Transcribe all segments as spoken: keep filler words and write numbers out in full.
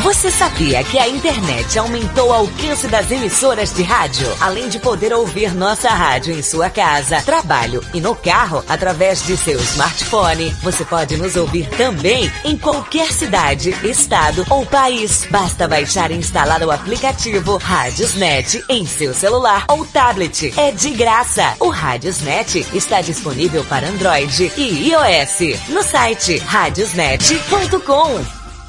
Você sabia que a internet aumentou o alcance das emissoras de rádio? Além de poder ouvir nossa rádio em sua casa, trabalho e no carro, através de seu smartphone, você pode nos ouvir também em qualquer cidade, estado ou país. Basta baixar e instalar o aplicativo Radiosnet em seu celular ou tablet. É de graça. O Radiosnet está disponível para Android e iOS no site radiosnet ponto com.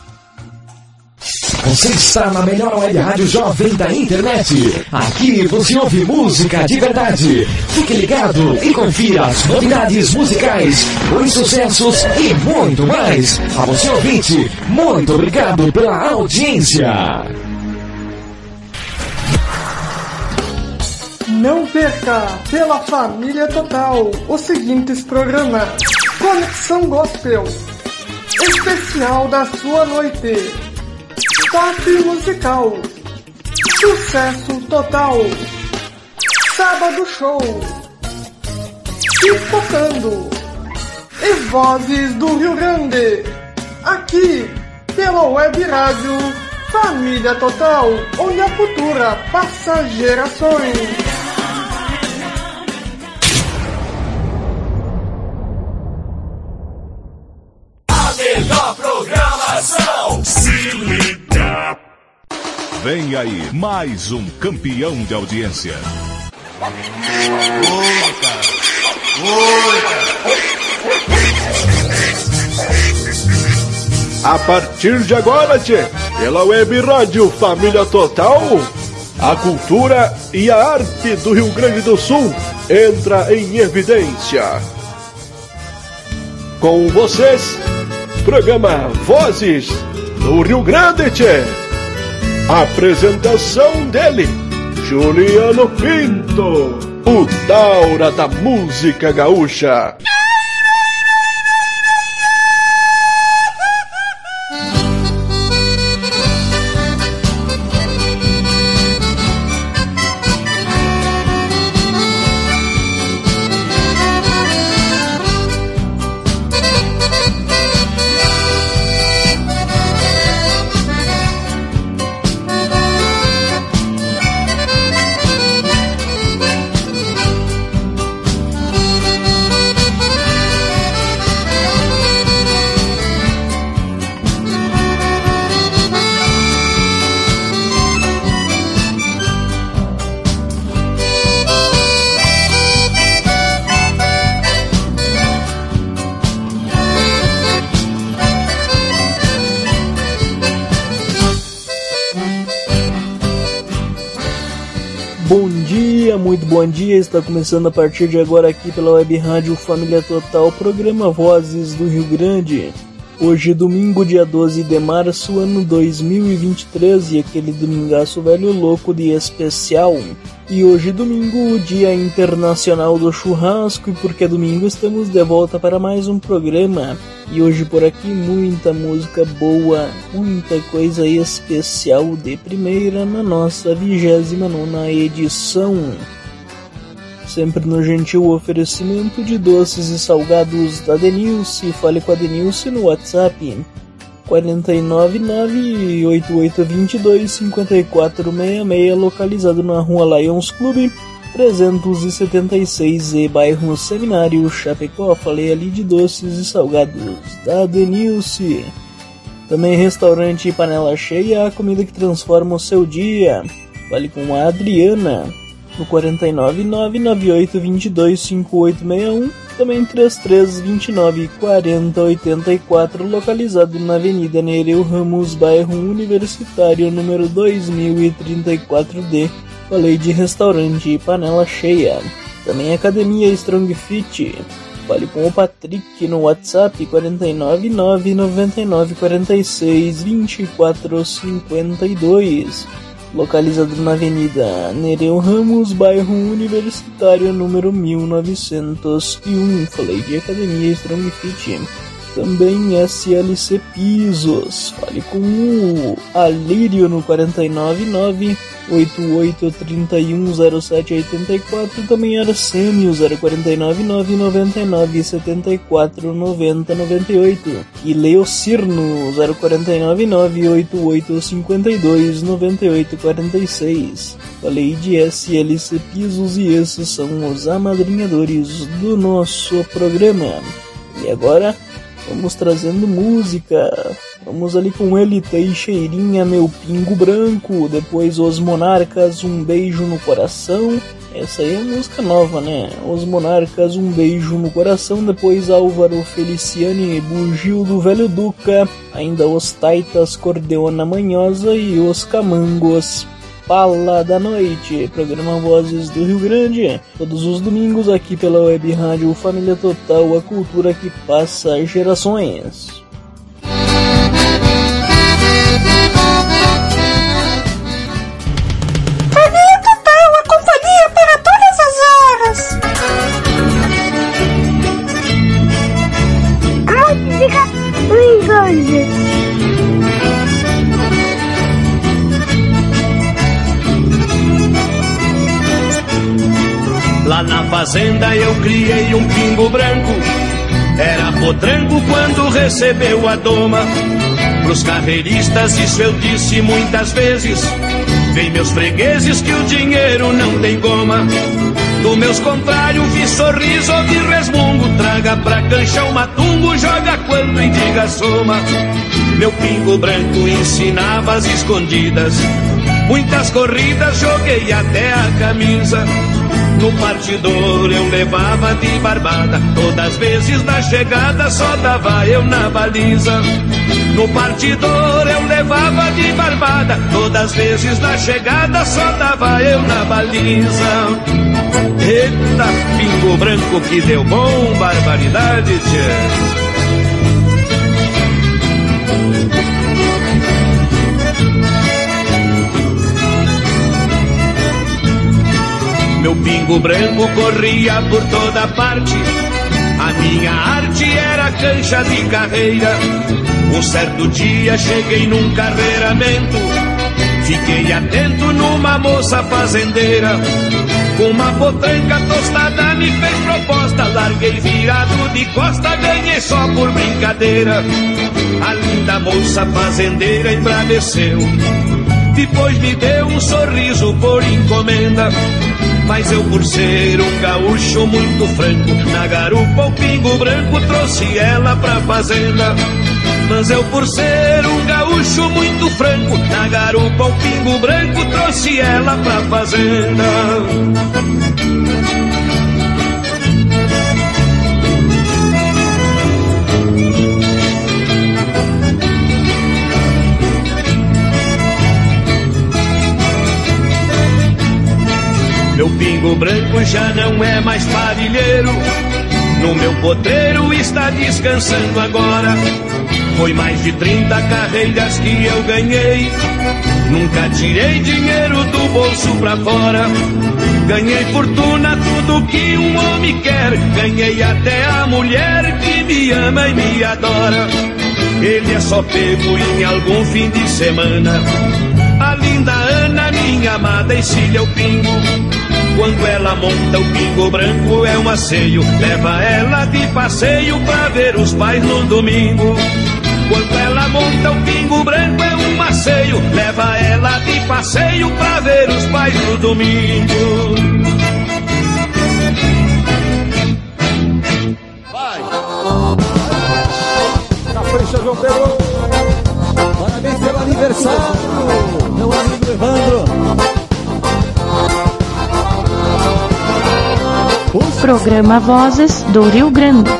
Você está na melhor web rádio jovem da internet. Aqui você ouve música de verdade. Fique ligado e confira as novidades musicais, os sucessos e muito mais. A você ouvinte, muito obrigado pela audiência. Não perca, pela família total, os seguintes programas: Conexão Gospel, especial da sua noite, Top musical, sucesso total, sábado show, pipocando e vozes do Rio Grande, aqui pela web rádio Família Total, onde a cultura passa gerações. A melhor programação se liga. Vem aí, mais um campeão de audiência. Oi, cara. Oi, cara. A partir de agora, tchê, pela web rádio Família Total, a cultura e a arte do Rio Grande do Sul entra em evidência. Com vocês, programa Vozes do Rio Grande, tchê. Apresentação dele, Juliano Pinto, o Daura da música gaúcha. Muito bom dia, está começando a partir de agora aqui pela web rádio Família Total, programa Vozes do Rio Grande. Hoje, domingo, dia doze de março, ano dois mil e vinte e três, e aquele domingaço velho louco de especial. E hoje, domingo, o Dia Internacional do Churrasco, e porque é domingo estamos de volta para mais um programa. E hoje por aqui muita música boa, muita coisa especial de primeira na nossa vigésima nona edição. Sempre no gentil oferecimento de doces e salgados da Denilce. Fale com a Denilce no WhatsApp quatro nove nove, oito oito dois dois, cinco quatro seis seis, localizado na rua Lions Club trezentos e setenta e seis e bairro Seminário, Chapecó. Falei ali de doces e salgados da Denilce. Também restaurante Panela Cheia, a comida que transforma o seu dia. Fale com a Adriana no quatro nove nove, nove oito dois dois, cinco oito seis um, também três três dois nove, quatro zero oito quatro, localizado na Avenida Nereu Ramos, bairro Universitário, número dois mil e trinta e quatro D. Falei de restaurante Panela Cheia. Também Academia Strong Fit. Fale com o Patrick no WhatsApp quatro nove nove, nove nove quatro seis, dois quatro cinco dois. Localizado na Avenida Nereu Ramos, bairro Universitário, número mil novecentos e um. Falei de Academia Strong Fit. também S L C Pisos. Fale com o Alírio no quatro nove nove, oito oito três um, zero sete oito quatro, também Arsênio zero quatro nove nove, nove nove sete quatro, nove zero nove oito e Leocirno zero quatro nove nove, oito oito cinco dois, nove oito quatro seis. Falei de S L C Pisos e esses são os amadrinhadores do nosso programa. E agora vamos trazendo música. Vamos ali com ele, Teixeirinha, Meu Pingo Branco. Depois Os Monarcas, Um Beijo no Coração. Essa aí é música nova, né? Os Monarcas, Um Beijo no Coração. Depois Álvaro Feliciani, Bugio do Velho Duca. Ainda Os Taitas, Cordeona Manhosa e Os Camangos, Pala da Noite. Programa Vozes do Rio Grande, todos os domingos aqui pela Web Rádio Família Total, a cultura que passa gerações. Família Total, a companhia para todas as horas. A música do Grande. Lá na fazenda eu criei um pingo branco, era potranco quando recebeu a doma. Pros carreiristas isso eu disse muitas vezes, vem meus fregueses que o dinheiro não tem goma. Do meus contrários vi sorriso, ouvi resmungo, traga pra cancha o matungo, joga quando indica soma. Meu pingo branco ensinava as escondidas, muitas corridas joguei até a camisa. No partidor eu levava de barbada, todas as vezes na chegada só dava eu na baliza. No partidor eu levava de barbada, todas as vezes na chegada só dava eu na baliza. Eita, pingo branco que deu bom, barbaridade, tchê. Meu pingo branco corria por toda parte, a minha arte era cancha de carreira. Um certo dia cheguei num carreiramento, fiquei atento numa moça fazendeira. Com uma potranca tostada me fez proposta, larguei virado de costa, ganhei só por brincadeira. A linda moça fazendeira embraveceu, depois me deu um sorriso por encomenda. Mas eu, por ser um gaúcho muito franco, na garupa o pingo branco trouxe ela pra fazenda. Mas eu, por ser um gaúcho muito franco, na garupa o pingo branco trouxe ela pra fazenda. Meu pingo branco já não é mais parilheiro, no meu potreiro está descansando agora. Foi mais de trinta carreiras que eu ganhei, nunca tirei dinheiro do bolso pra fora. Ganhei fortuna, tudo que um homem quer, ganhei até a mulher que me ama e me adora. Ele é só pego em algum fim de semana, a linda Ana, minha amada, encilha o pingo. Quando ela monta o pingo branco é um asseio, leva ela de passeio pra ver os pais no domingo. Quando ela monta o pingo branco é um asseio, leva ela de passeio pra ver os pais no domingo. Vai! Capricha, João Pedro! Parabéns pelo aniversário, meu amigo Evandro! Programa Vozes do Rio Grande.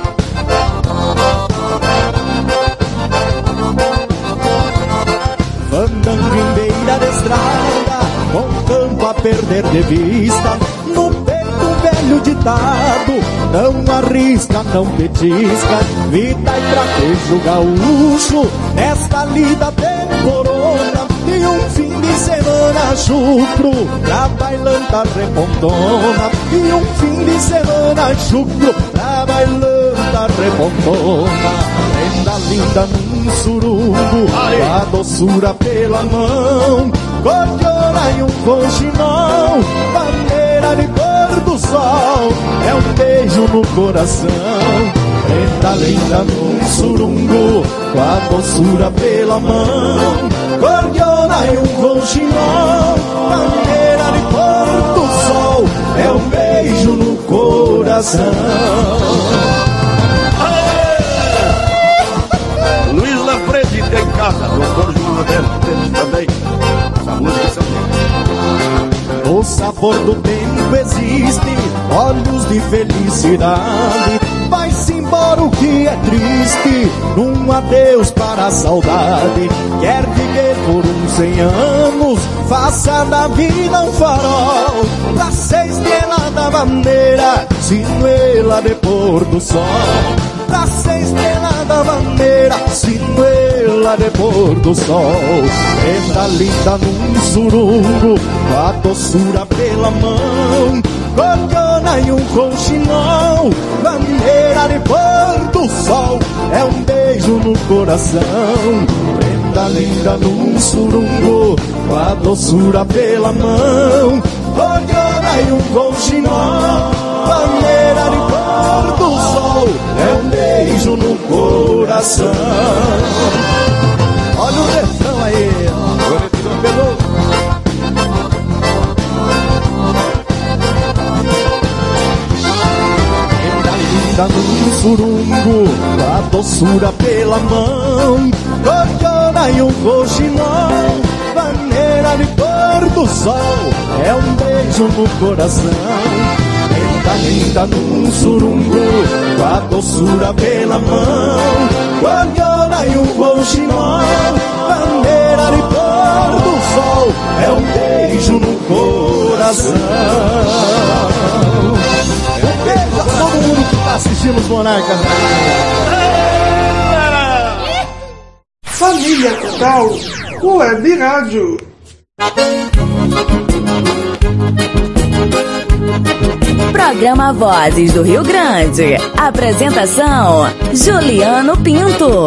Andando em beira da estrada, com o campo a perder de vista, no peito velho ditado, não arrisca, não petisca, vida e traquejo gaúcho, nesta lida temporona, e um fim de semana chucro, pra bailanta repontona, e um fim de semana chucro, pra bailanta linda rebondona, prenda linda num surungo, a doçura pela mão, cordiona e um conchinão, bandeira de cor do sol, é um beijo no coração. Prenda linda num surungo, com a doçura pela mão, cordiona e um conchinão, bandeira de cor do sol, é um beijo no coração. Luiz Lafredi tem casa, doutor Júlio Roberto também. Essa música também. O sabor do tempo existe, olhos de felicidade. Vai-se embora o que é triste, num adeus para a saudade. Quer viver por uns cem anos, faça da vida um farol, pra ser estrela da bandeira, sinuela de pôr do sol. Pra ser estrela da bandeira, sinuela de pôr do sol. Prenda linda num surungo, com a doçura pela mão, cordiona e um conchinão, bandeira de pôr do sol, é um beijo no coração. Prenda linda num surungo, com a doçura pela mão, cordiona e um conchinão, bandeira de pôr do sol, é um beijo no coração. Olha o refrão aí, agora ele não pegou. Num surungo, a doçura pela mão, cordiona e um coxinão, bandeira de cor do sol, é um beijo no coração. Linda, linda num surungo, com a doçura pela mão, cordiona e um coxinão, bandeira de cor do sol, é um beijo no coração. Um beijo a todo mundo que está assistindo os Monarcas. Família Total Web Rádio. Programa Vozes do Rio Grande. Apresentação: Juliano Pinto.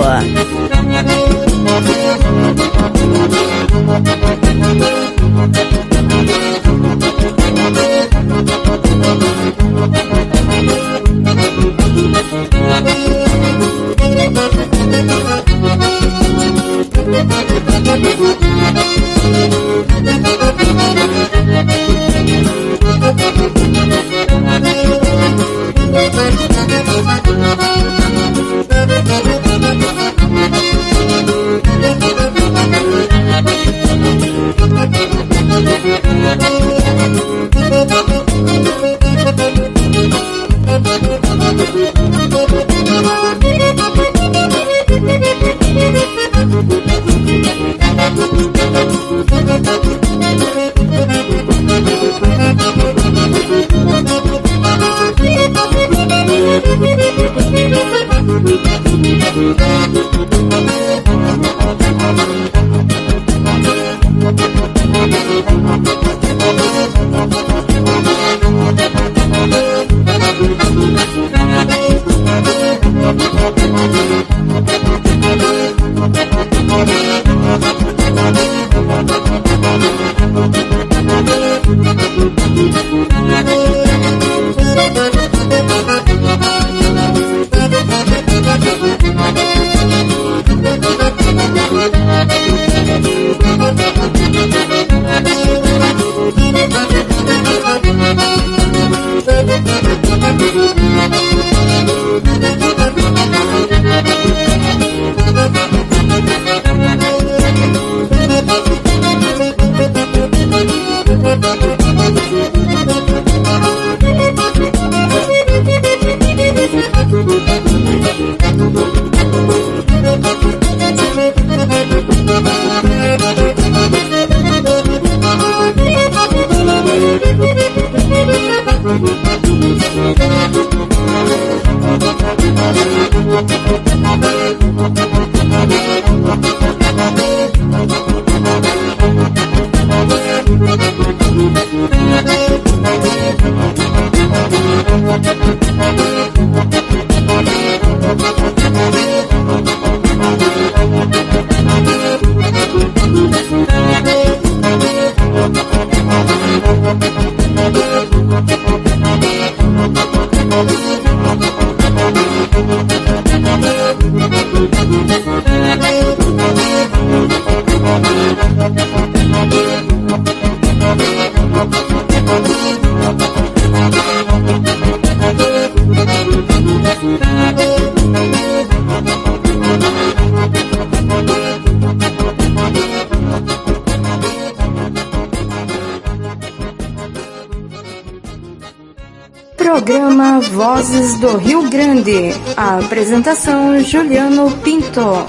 Programa Vozes do Rio Grande. A apresentação Juliano Pinto.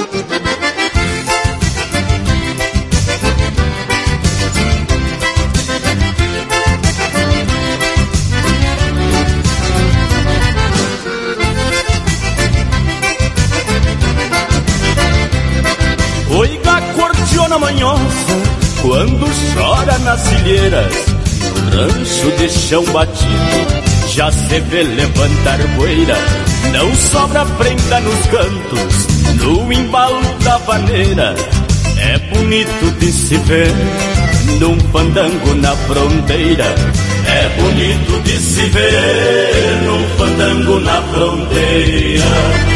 Oiga a cordiona manhosa quando chora nas ilheiras, no rancho de chão batido já se vê levantar poeira. Não sobra prenda nos cantos, no embalo da vaneira. É bonito de se ver num fandango na fronteira. É bonito de se ver num fandango na fronteira.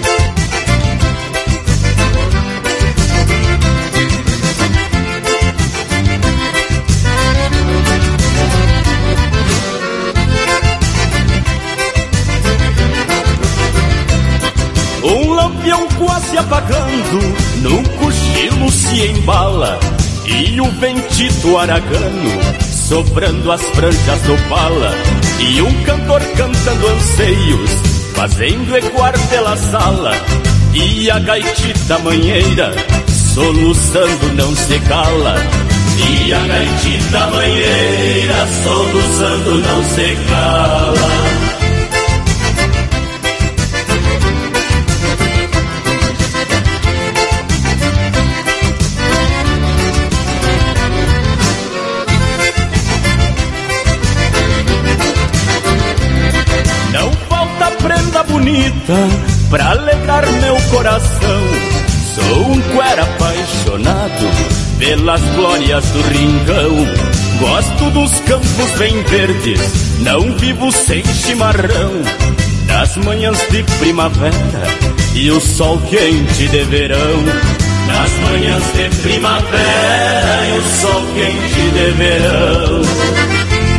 Um lampião quase apagando, num cochilo se embala, e o ventito aragano soprando as franjas do pala, e um cantor cantando anseios, fazendo ecoar pela sala, e a gaitita manheira soluçando não se cala. E a gaitita manheira soluçando não se cala. Bonita pra alegrar meu coração. Sou um cuera apaixonado pelas glórias do rincão. Gosto dos campos bem verdes, não vivo sem chimarrão. Das manhãs de primavera e o sol quente de verão. Das manhãs de primavera e o sol quente de verão.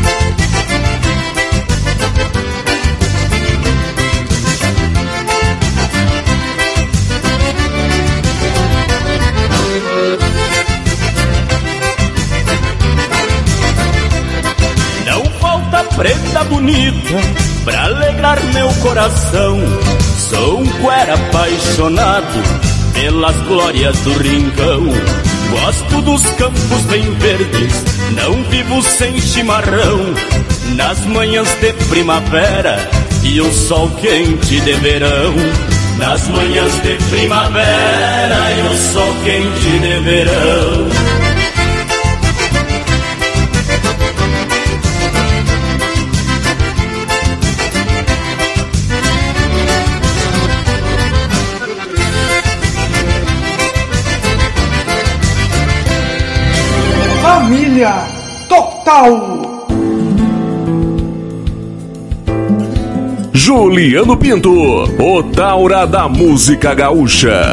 Prenda bonita pra alegrar meu coração. Sou um cuera apaixonado pelas glórias do rincão. Gosto dos campos bem verdes, não vivo sem chimarrão. Nas manhãs de primavera e o sol quente de verão. Nas manhãs de primavera e o sol quente de verão. Família Total. Juliano Pinto, o Taura da música gaúcha.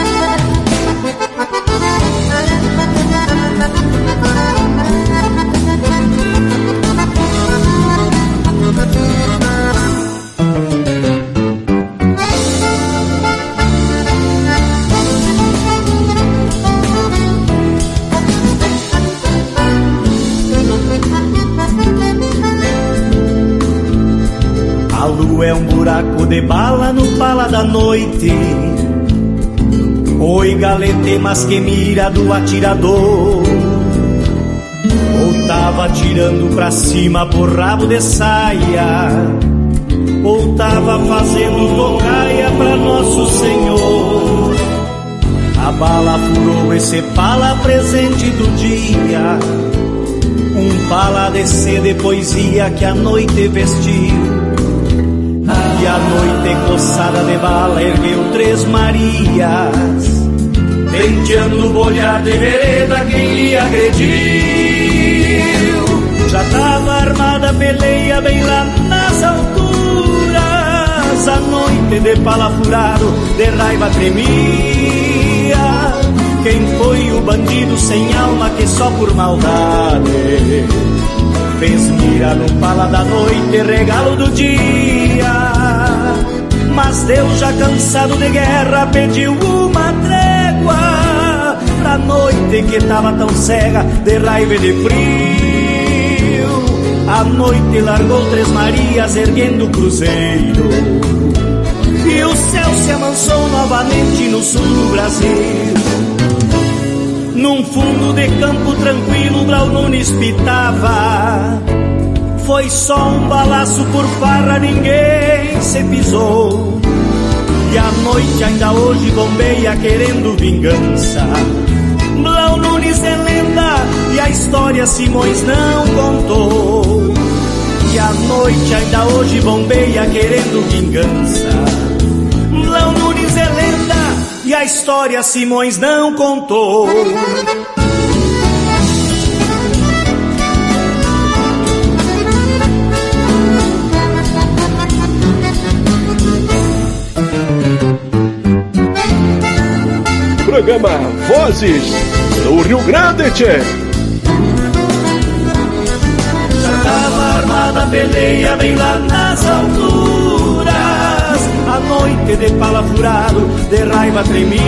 É um buraco de bala no pala da noite. Oi, galete, mas que mira do atirador. Ou tava atirando pra cima por rabo de saia, ou tava fazendo tocaia pra Nosso Senhor. A bala furou esse pala presente do dia, um pala de sede poesia que a noite vestiu. E a noite coçada de bala ergueu três Marias, penteando o bolhar de vereda quem lhe agrediu. Já tava armada a peleia bem lá nas alturas, a noite de pala furado de raiva tremia. Quem foi o bandido sem alma que só por maldade fez mira no pala da noite, regalo do dia? Mas Deus, já cansado de guerra, pediu uma trégua pra noite que tava tão cega de raiva e de frio. A noite largou Três Marias erguendo o cruzeiro, e o céu se amansou novamente no sul do Brasil. Num fundo de campo tranquilo, Blau Nunes pitava. Foi só um balaço por farra, ninguém se pisou. E a noite ainda hoje bombeia querendo vingança. Blau Nunes é lenda e a história Simões não contou. E a noite ainda hoje bombeia querendo vingança. Blau Nunes é lenda e a história Simões não contou. Programa Vozes do Rio Grande, tchê. Já tava armada a peleia bem lá nas alturas, a noite de pala furado de raiva tremia.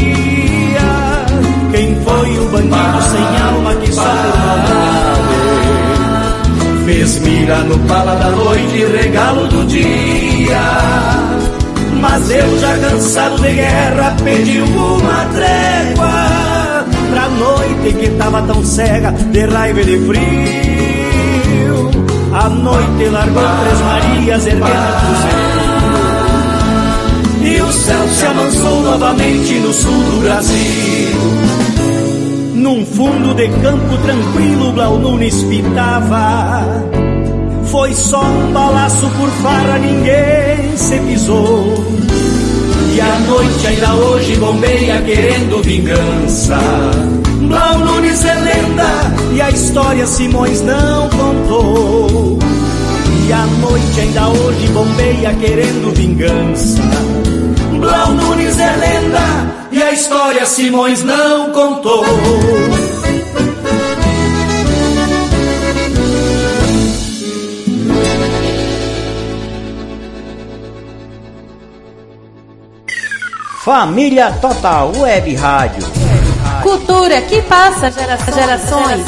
Quem foi o bandido sem alma que só por maldade fez mira no pala da noite, regalo do dia? Mas eu, já cansado de guerra, pedi uma trégua pra noite que tava tão cega de raiva e de frio. A noite largou Três Marias erguendo o cruzeiro, e o céu se amansou novamente no sul do Brasil. Num fundo de campo tranquilo, Blau Nunes pitava. Foi só um balaço por farra, ninguém se pisou. E a noite ainda hoje bombeia querendo vingança. Blau Nunes é lenda e a história Simões não contou. E a noite ainda hoje bombeia querendo vingança. Blau Nunes é lenda e a história Simões não contou. Família Total Web Rádio. Cultura que passa gerações. gerações.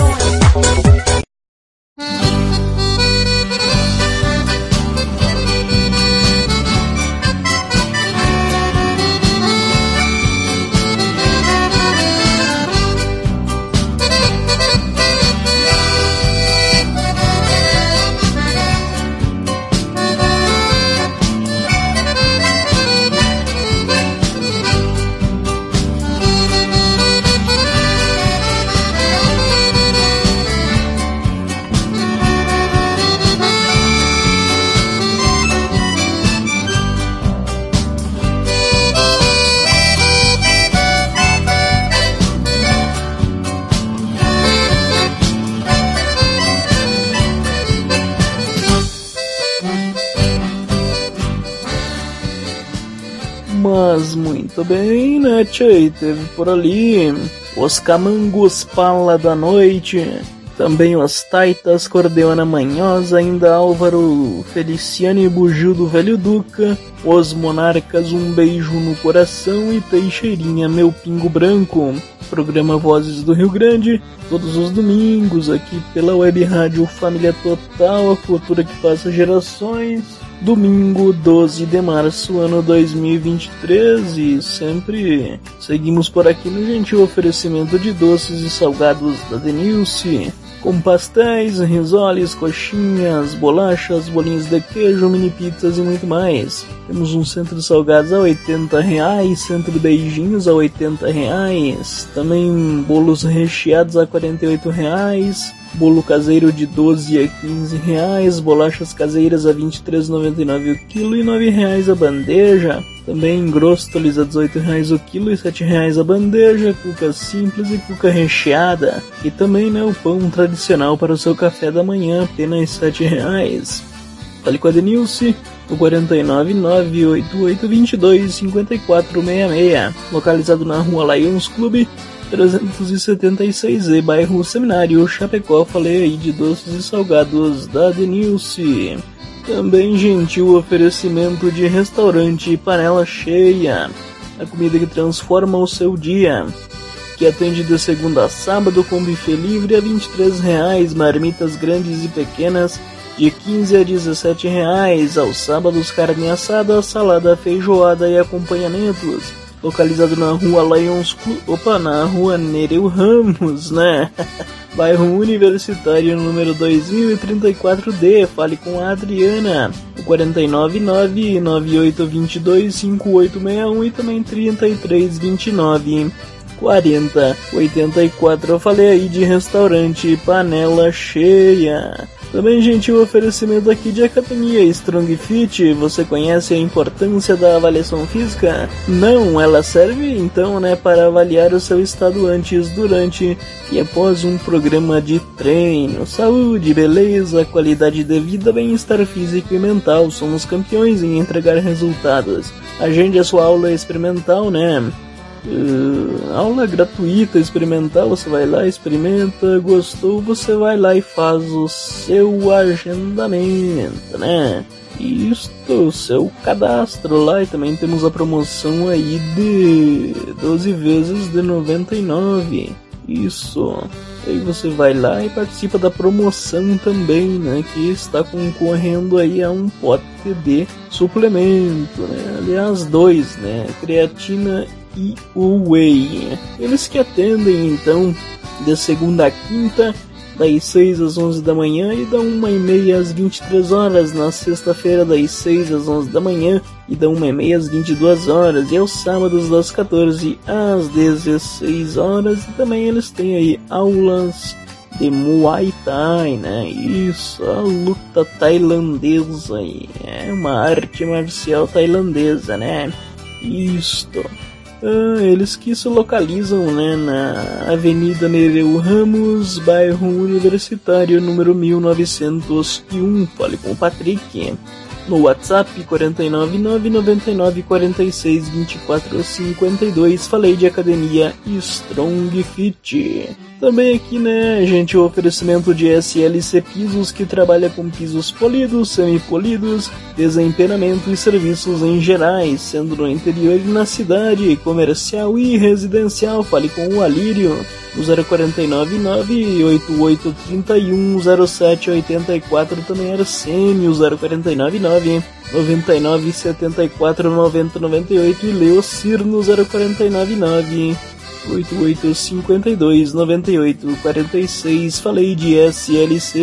Mas muito bem, né, tchê? Teve por ali os Camangos Pala da Noite, também os Taitas Cordeona Manhosa, ainda Álvaro Feliciano e Bugio do Velho Duca, os Monarcas Um Beijo no Coração e Teixeirinha Meu Pingo Branco. Programa Vozes do Rio Grande, todos os domingos aqui pela Web Rádio Família Total, a cultura que passa gerações. Domingo, doze de março, ano dois mil e vinte e três, e sempre seguimos por aqui no gentil oferecimento de doces e salgados da Denilce, com pastéis, risoles, coxinhas, bolachas, bolinhos de queijo, mini pizzas e muito mais. Temos um centro de salgados a oitenta reais, centro de beijinhos a oitenta reais, também bolos recheados a quarenta e oito reais, bolo caseiro de doze a quinze reais, bolachas caseiras a vinte e três reais e noventa e nove centavos o quilo e nove reais a bandeja. Também grosstolis a dezoito reais o quilo e sete reais a bandeja, cuca simples e cuca recheada. E também, né, o pão tradicional para o seu café da manhã, apenas sete reais. Fale com a Denilce, o quatro nove nove, oito oito dois dois, cinco quatro seis seis, localizado na rua Lions Club, trezentos e setenta e seis E, bairro Seminário, Chapecó. Falei aí de doces e salgados da Denilce. Também gentil oferecimento de restaurante Panela Cheia, a comida que transforma o seu dia, que atende de segunda a sábado com buffet livre a vinte e três reais, marmitas grandes e pequenas de quinze a dezessete reais, aos sábados carne assada, salada, feijoada e acompanhamentos. Localizado na rua Lions Club, opa, na rua Nereu Ramos, né? Bairro Universitário, número dois mil e trinta e quatro D. Fale com a Adriana, o quatro nove nove, nove oito dois dois, cinco oito seis um e também trinta e três vinte e nove, quarenta, oitenta e quatro. Eu falei aí de restaurante Panela Cheia. Também gentil oferecimento aqui de Academia Strong Fit. Você conhece a importância da avaliação física? Não, ela serve então, né, para avaliar o seu estado antes, durante e após um programa de treino. Saúde, beleza, qualidade de vida, bem-estar físico e mental. Somos campeões em entregar resultados. Agende a sua aula experimental, né? Uh, aula gratuita experimental, você vai lá, experimenta, gostou, você vai lá e faz o seu agendamento, né? Isto, o seu cadastro lá. E também temos a promoção aí de doze vezes de noventa e nove. Isso. Aí você vai lá e participa da promoção também, né? Que está concorrendo aí a um pote de suplemento, né? Aliás, dois, né? Creatina e o Whey. Eles que atendem então de segunda a quinta, das seis às onze da manhã e da uma e meia às vinte e três horas. Na sexta-feira, das seis às onze da manhã e da uma e meia às vinte e duas horas. E aos sábados, das quatorze às dezesseis horas. E também eles têm aí aulas de Muay Thai, né? Isso, a luta tailandesa aí. É uma arte marcial tailandesa, né? Isto. Ah, eles que se localizam, né, na Avenida Nereu Ramos, bairro Universitário, número mil novecentos e um. Fale com o Patrick no WhatsApp quatro nove nove, nove nove quatro seis, dois quatro cinco dois. Falei de Academia Strong Fit. Também aqui, né, gente, o oferecimento de S L C Pisos, que trabalha com pisos polidos, semipolidos, desempenamento e serviços em gerais, sendo no interior e na cidade, comercial e residencial. Fale com o Alírio no zero quatro nove nove, oito oito três um, zero sete oito quatro. Também era Sêmio, zero quatro nove nove, nove nove sete quatro, nove zero nove oito. E Leocir no zero quatro nove nove, oito oito cinco dois, nove oito quatro seis. Falei de S L C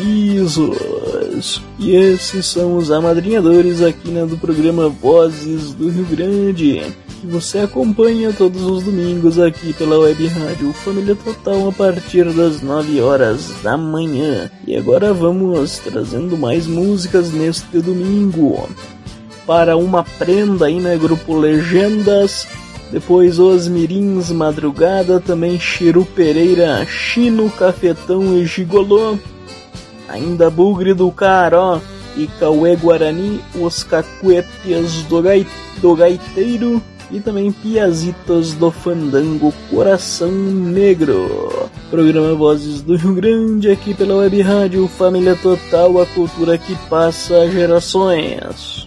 Pisos. E esses são os amadrinhadores aqui, né, do programa Vozes do Rio Grande, que você acompanha todos os domingos aqui pela Web Rádio Família Total a partir das nove horas da manhã. E agora vamos trazendo mais músicas neste domingo. Para uma prenda aí, né, grupo Legendas. Depois Os Mirins, Madrugada. Também Chiru Pereira, Chino, Cafetão e Gigolô. Ainda Bugre do Caró e Cauê Guarani, Os Cacuetes do, gai, do Gaiteiro. E também Piazitos do Fandango, Coração Negro. Programa Vozes do Rio Grande, aqui pela Web Rádio Família Total, a cultura que passa gerações.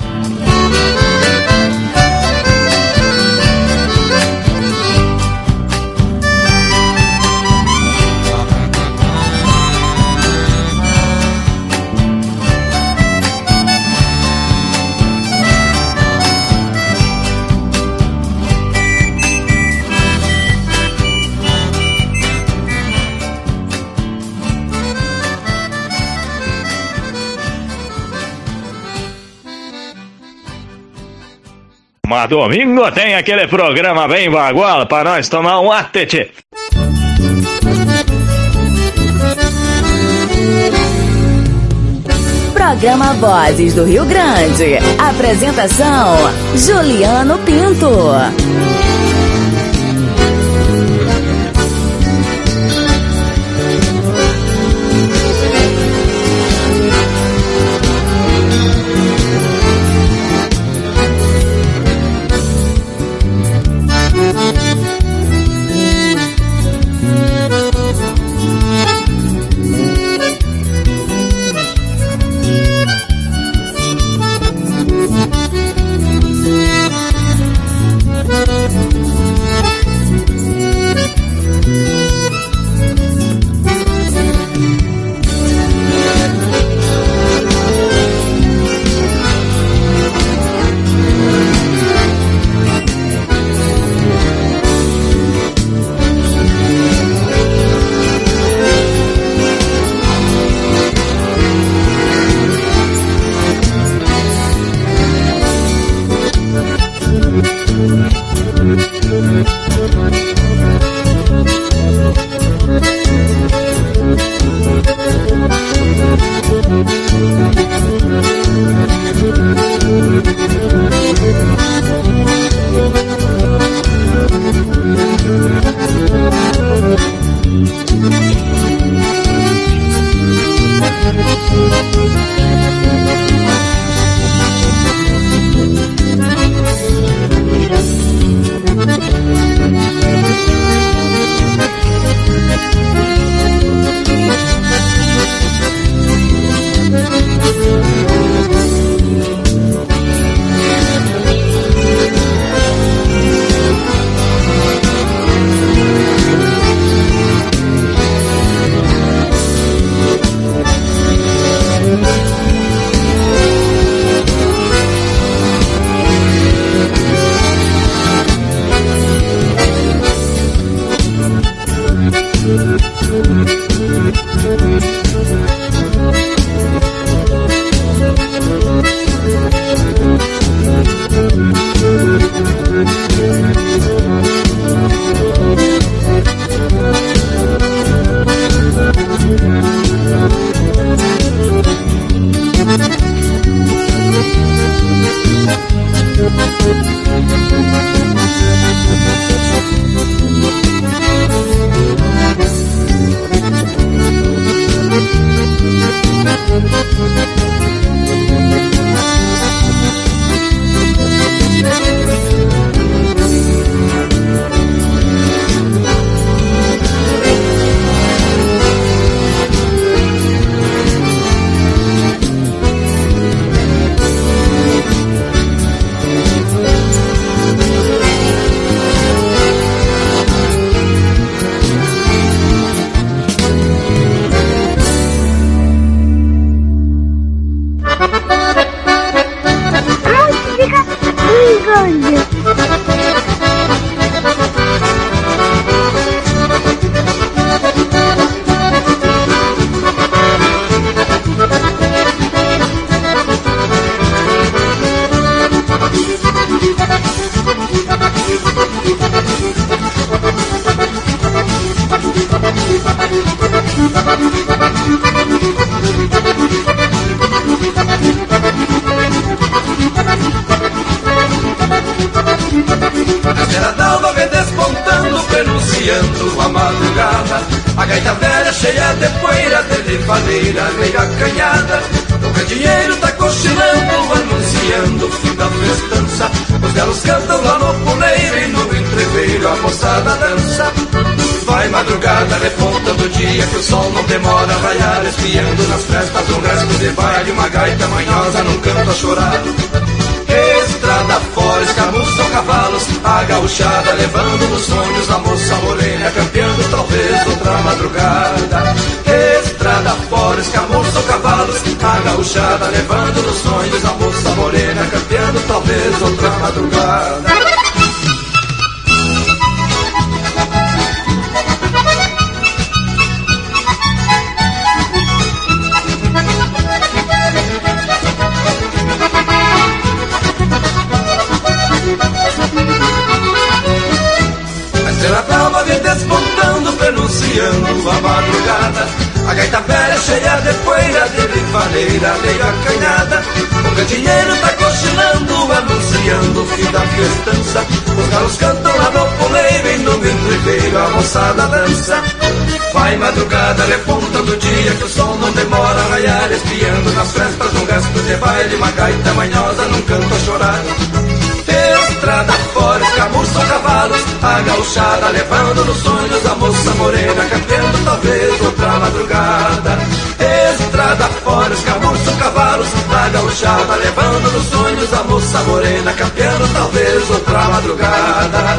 Mas domingo tem aquele programa bem bagual para nós tomar um atete. Programa Vozes do Rio Grande. Apresentação: Juliano Pinto. Levando nos sonhos a moça morena, campeando talvez outra madrugada. Estrada fora, escamuça cavalos, a gauchada levando nos sonhos a moça morena, campeando talvez outra madrugada. A madrugada, a gaita velha cheia de poeira de rivaneira, poeira meio acanhada. O candeeiro tá cochilando, anunciando o fim da festança. Os galos cantam lá no poleiro e no entreveiro a moçada dança. Vai madrugada, reponta do dia, que o sol não demora a raiar, espiando nas festas um gasto de baile, uma gaita manhosa num canto a chorar. Estrada fora, escamuçam cavalos, a gauchada levando nos sonhos a moça morena, campeando talvez outra madrugada. Estrada fora, escamuçam cavalos, a gauchada levando nos sonhos a moça morena, campeando talvez outra madrugada.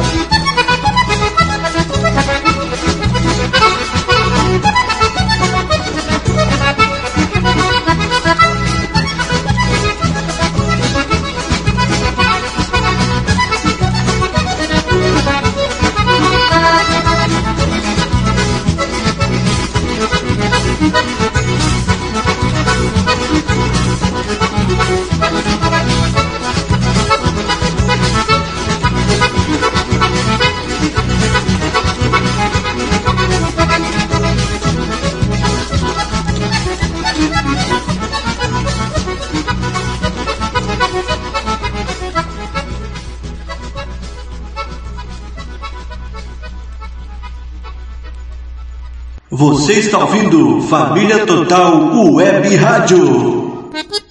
Você está ouvindo Família Total Web Rádio.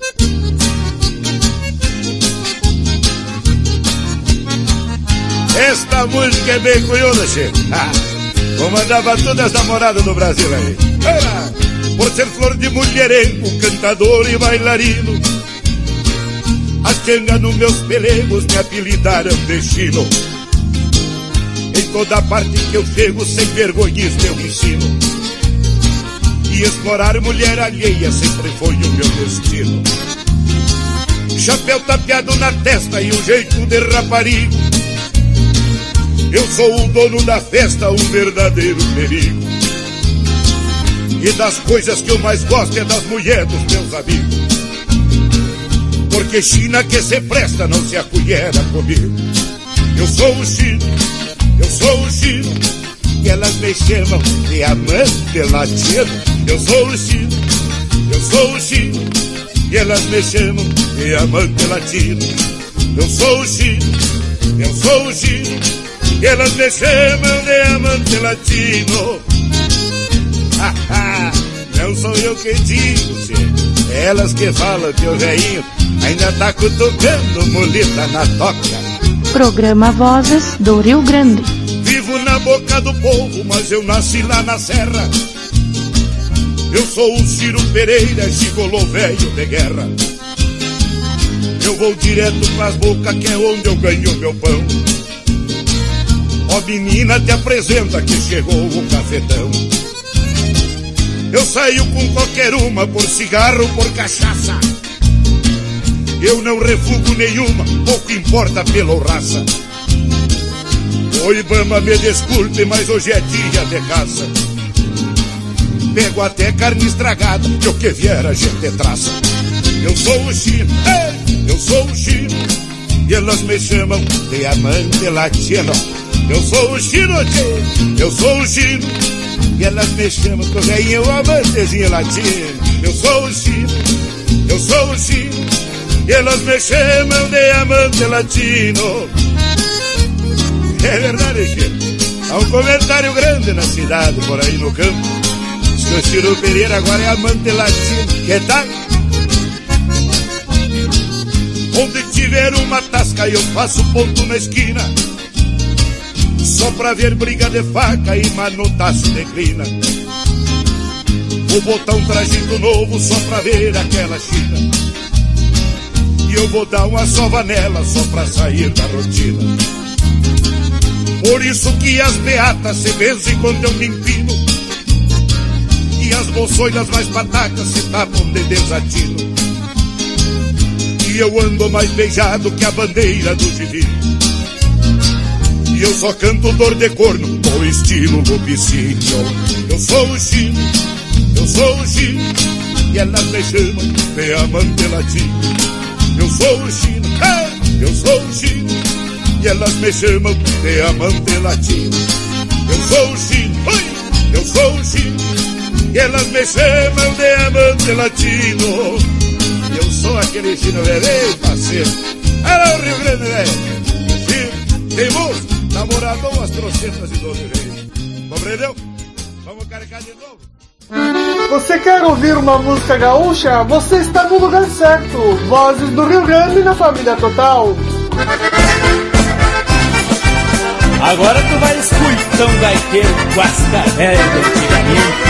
Esta música é bem cunhuda, che. Vou mandar pra todas as namoradas do Brasil aí. Era, por ser flor de mulherengo, cantador e bailarino, as changas nos meus pelegos me apelidaram destino. Em toda parte que eu chego, sem vergonhice eu ensino. E explorar mulher alheia sempre foi o meu destino. Chapéu tapeado na testa e um jeito de raparigo, eu sou o dono da festa, um verdadeiro perigo. E das coisas que eu mais gosto é das mulheres dos meus amigos, porque China que se presta não se acolhera comigo. Eu sou o Chino, eu sou o Chino, e elas me chamam de amante latino. Eu sou o Chino, eu sou o Chino, e elas me chamam de amante latino. Eu sou o Chino, eu sou o Chino, e elas me chamam de amante latino. Não sou eu que digo, sim. É elas que falam que o velhinho ainda tá cutucando molita na toca. Programa Vozes do Rio Grande. Vivo na boca do povo, mas eu nasci lá na serra. Eu sou o Ciro Pereira, gigolô velho de guerra. Eu vou direto pras bocas, que é onde eu ganho meu pão. Ó menina, te apresenta que chegou o cafetão. Eu saio com qualquer uma, por cigarro, por cachaça. Eu não refugo nenhuma, pouco importa pela raça. Oi, Bamba, me desculpe, mas hoje é dia de caça. Pego até carne estragada, que o que vier a gente traça. Eu sou o Chino, ei, eu sou o Chino, e elas me chamam de amante latino. Eu sou o Chino, tchê, eu sou o Chino, e elas me chamam que eu ganhei o amantezinho latino. Eu sou o Chino, eu sou o Chino, e elas me chamam de amante latino. É verdade, Chino. Há um comentário grande na cidade, por aí no campo. Diz que o Ciro Pereira agora é amante latino. Que tal? Onde tiver uma tasca eu faço ponto na esquina, só pra ver briga de faca e manotaço de crina. Vou botar um trajito novo só pra ver aquela China, e eu vou dar uma sova nela só pra sair da rotina. Por isso que as beatas se benzem quando eu me empino, e as moçoidas mais patacas se tapam de desatino. E eu ando mais beijado que a bandeira do divino, e eu só canto dor de corno no estilo lupicínio. Eu sou o Chino, eu sou o Chino, e elas me chamam de amante latino. Eu sou o Chino, hey, eu sou o Chino, e elas me chamam de amante latino. Eu sou o Chino, hey, eu sou o Chino, e elas me chamam de amante latino. E eu sou aquele chino verei, parceiro. Era o Rio Grande, velho. Firme, teimoso, namorado umas trocentas e doze vezes. Compreendeu? Vamos carregar de novo. Você quer ouvir uma música gaúcha? Você está no lugar certo. Vozes do Rio Grande na Família Total. Agora tu vai escutar um gaiteiro guasca velho de antigamente.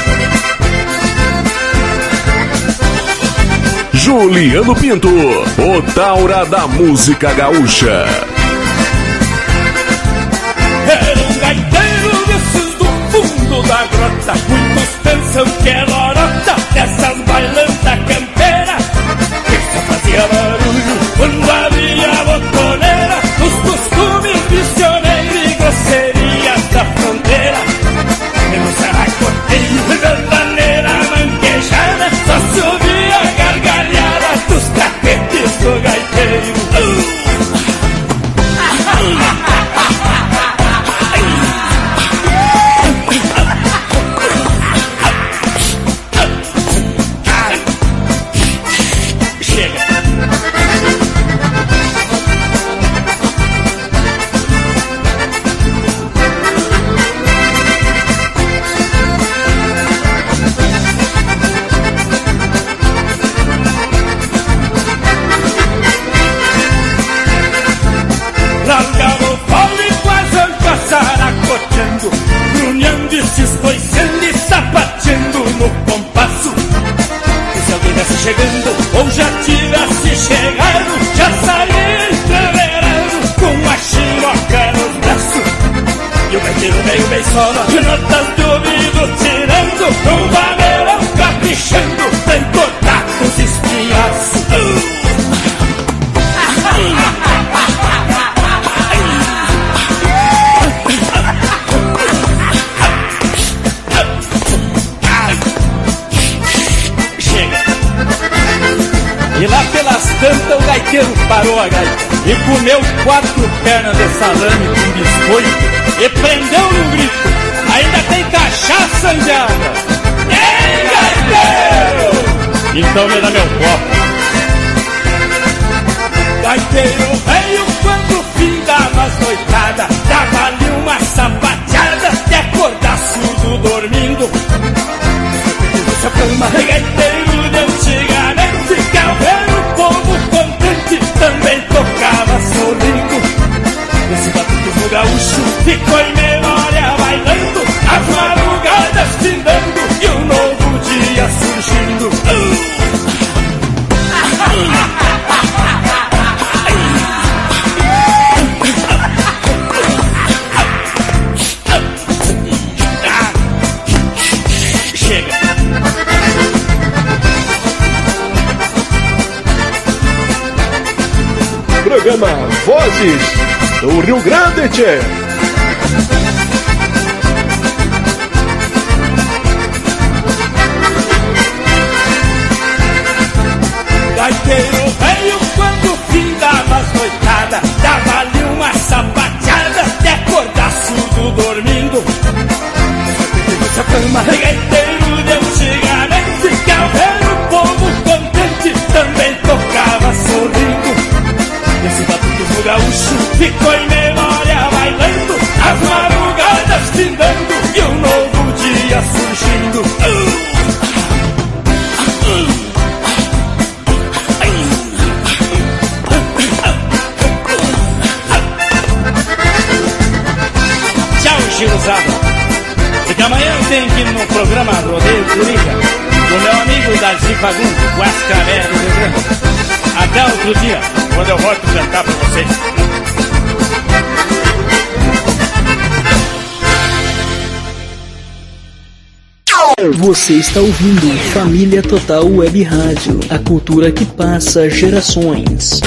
Juliano Pinto, o Taura da música gaúcha. Era um gaiteiro desses do fundo da grota. Muitos pensam que é lorota dessas bailantas campeiras, que só fazia barulho quando abria a botoneira. Nos costumes missioneiros e grosserias da fronteira, pelo saracoteio e verdadeira manquejada, só se ouvia a gargalhada dos tapetes do gaiteiro. uh! Grunhando e se escoicendo e sapateando no compasso. E se alguém viesse chegando ou já tivesse chegado, já saía entreverando com a chinoca nos braços. E o gaiteiro veio bem solo, de notas de ouvido tirando, num vaneirão caprichando, sem cortar os espinhaços. uh! E lá pelas tantas o gaiteiro parou a gaita e comeu quatro pernas de salame com biscoito e prendeu no grito: ainda tem cachaça, andiada? Ei, gaiteiro! Então me dá meu copo. Gaiteiro veio quando findava as noitadas, dava-lhe uma sapateada e acordar surdo dormindo. Essa cama de gaiteiro de antigamente, que ao ver o povo contente também tocava sorrindo. Esse batuque gaúcho ficou em memória bailando, as madrugadas findando e um novo dia surgindo. uh! Programa Vozes do Rio Grande, tchê. Gaiteiro veio quando findava as noitadas, dava-lhe uma sapateada e acordar surdo dormindo. Essa cama de gaiteiro de antigamente, que ao ver o povo contente também tocava sorrindo. Esse batuque gaúcho ficou em memória bailando, as madrugadas findando e um novo dia surgindo. uh! Chiruzada, porque amanhã tem que ir no programa Rodeio Curica com meu amigo Darcy Fagundes, Guascaré do Rio Grande. Até outro dia, quando eu volto cantar pra vocês. Você está ouvindo Família Total Web Rádio, a cultura que passa gerações.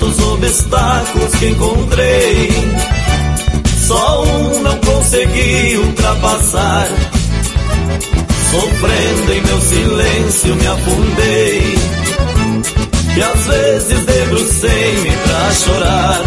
tantos obstáculos que encontrei, só um não consegui ultrapassar. Sofrendo em meu silêncio me afundei, e às vezes debrucei-me pra chorar.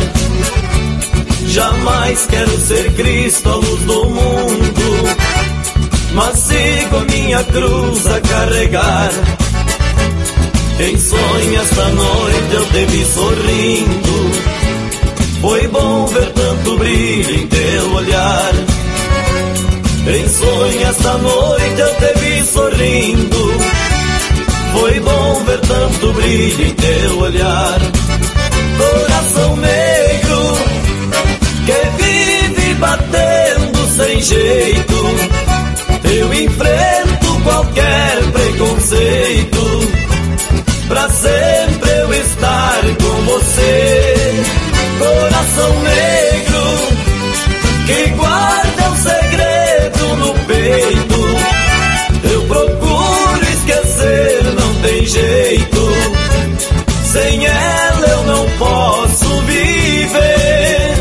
Jamais quero ser Cristo, a luz do mundo, mas sigo a minha cruz a carregar. Em sonho esta noite eu te vi sorrindo, foi bom ver tanto brilho em teu olhar. Em sonho esta noite eu te vi sorrindo, foi bom ver tanto brilho em teu olhar. Coração negro que vive batendo sem jeito, eu enfrento qualquer preconceito, pra sempre eu estar com você. Coração negro que guarda um segredo no peito, eu procuro esquecer, não tem jeito, sem ela eu não posso viver.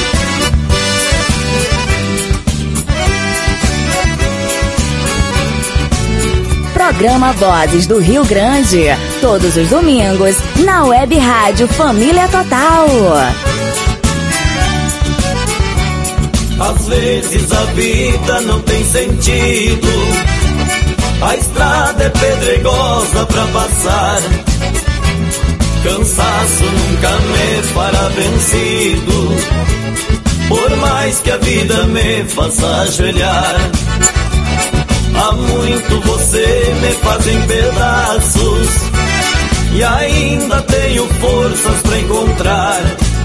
Programa Vozes do Rio Grande, todos os domingos, na Web Rádio Família Total. Às vezes a vida não tem sentido, a estrada é pedregosa pra passar, cansaço nunca me fará vencido, por mais que a vida me faça ajoelhar. Há muito você me faz em pedaços, e ainda tenho forças pra encontrar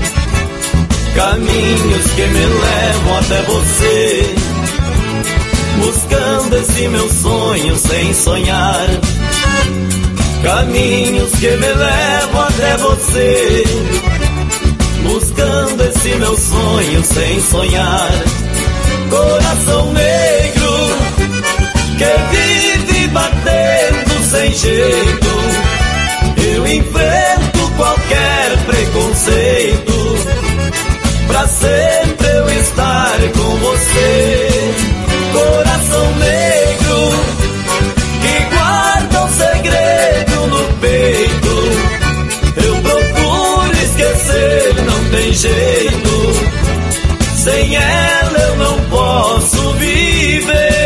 caminhos que me levam até você, buscando esse meu sonho sem sonhar. Caminhos que me levam até você, buscando esse meu sonho sem sonhar. Coração negro que vive batendo sem jeito, eu enfrento qualquer preconceito, pra sempre eu estar com você. Coração negro que guarda um segredo no peito, eu procuro esquecer, não tem jeito, sem ela eu não posso viver.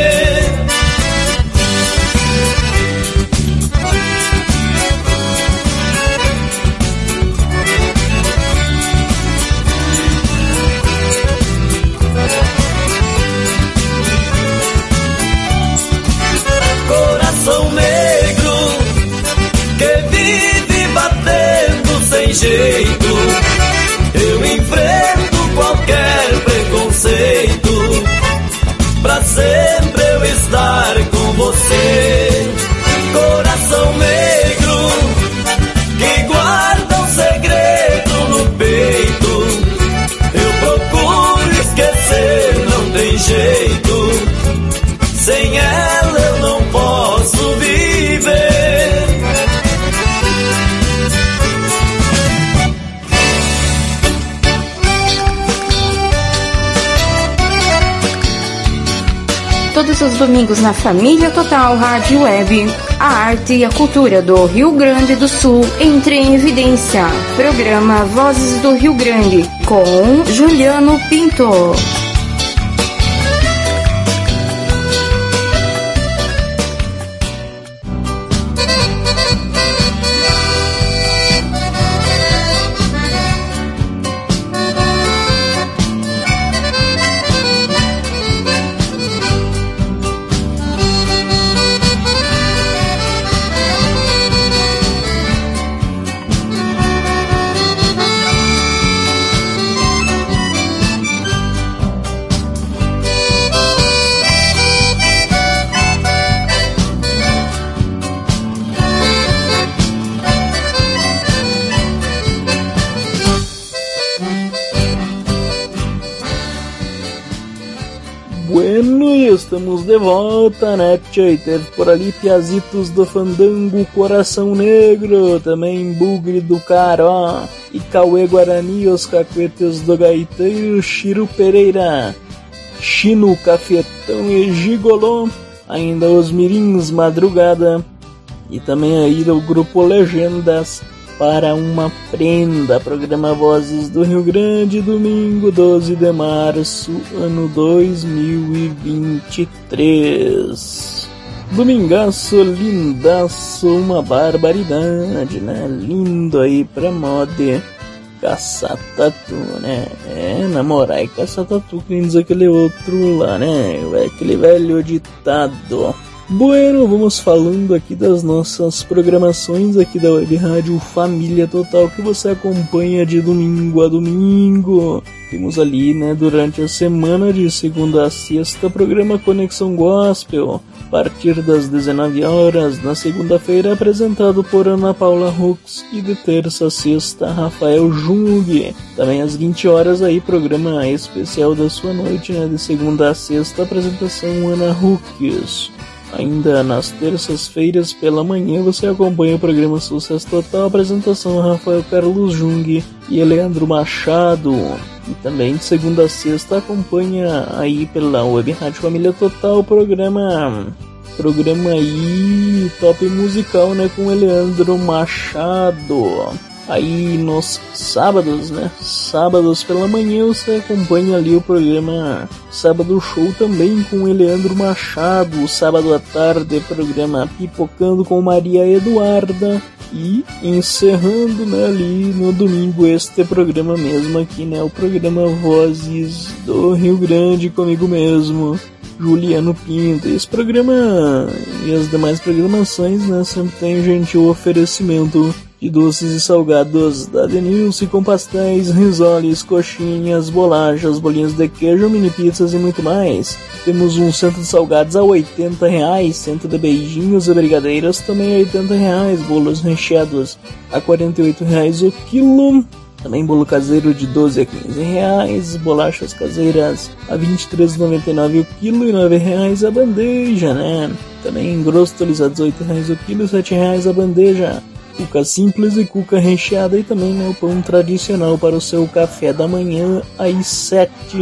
Jeito, eu enfrento qualquer preconceito, pra sempre eu estar com você. Coração negro que guarda um segredo no peito, eu procuro esquecer, não tem jeito, sem ela eu não posso viver. Todos os domingos na Família Total Rádio Web, a arte e a cultura do Rio Grande do Sul entra em evidência. Programa Vozes do Rio Grande, com Juliano Pinto. Bueno, e estamos de volta, né, tchê? Teve por ali Piazitos do Fandango, Coração Negro, também Bugre do Caró, e Cauê Guarani, os Cacuetes do Gaiteiro, Chiro Pereira, Chino Cafetão e Gigolô, ainda os Mirins Madrugada, e também aí do grupo Legendas, Para Uma Prenda, programa Vozes do Rio Grande, domingo doze de março, ano dois mil e vinte e três. Domingaço, lindaço, uma barbaridade, né? Lindo aí pra moda caçar tatu, né? É, namorar e caçar tatu, que nem diz aquele outro lá, né? Aquele velho ditado. Bueno, vamos falando aqui das nossas programações aqui da Web Rádio Família Total, que você acompanha de domingo a domingo. Temos ali, né, durante a semana de segunda a sexta, programa Conexão Gospel, a partir das dezenove horas, na segunda-feira, apresentado por Ana Paula Rux, e de terça a sexta, Rafael Jung. Também às vinte horas aí, programa especial da sua noite, né, de segunda a sexta, apresentação Ana Rux. Ainda nas terças-feiras pela manhã você acompanha o programa Sucesso Total, apresentação Rafael Carlos Jung e Leandro Machado. E também de segunda a sexta acompanha aí pela Web Rádio Família Total o programa, programa aí Top Musical, né, com Leandro Machado. Aí nos sábados, né? Sábados pela manhã você acompanha ali o programa Sábado Show também com o Leandro Machado. Sábado à tarde, programa Pipocando com Maria Eduarda. E encerrando, né, ali no domingo este programa mesmo aqui, né? O programa Vozes do Rio Grande comigo mesmo, Juliano Pinto. Esse programa e as demais programações, né, sempre tem gentil oferecimento de doces e salgados da Denilce, com pastéis, risoles, coxinhas, bolachas, bolinhas de queijo, mini pizzas e muito mais. Temos um centro de salgados a oitenta reais, centro de beijinhos e brigadeiras também a oitenta reais, bolos recheados a quarenta e oito reais o quilo. Também bolo caseiro de doze a quinze reais, bolachas caseiras a vinte e três reais e noventa e nove centavos o quilo e nove reais a bandeja, né? Também grostos a dezoito reais o quilo e sete reais a bandeja. Cuca simples e cuca recheada, e também, né, o pão tradicional para o seu café da manhã aí sete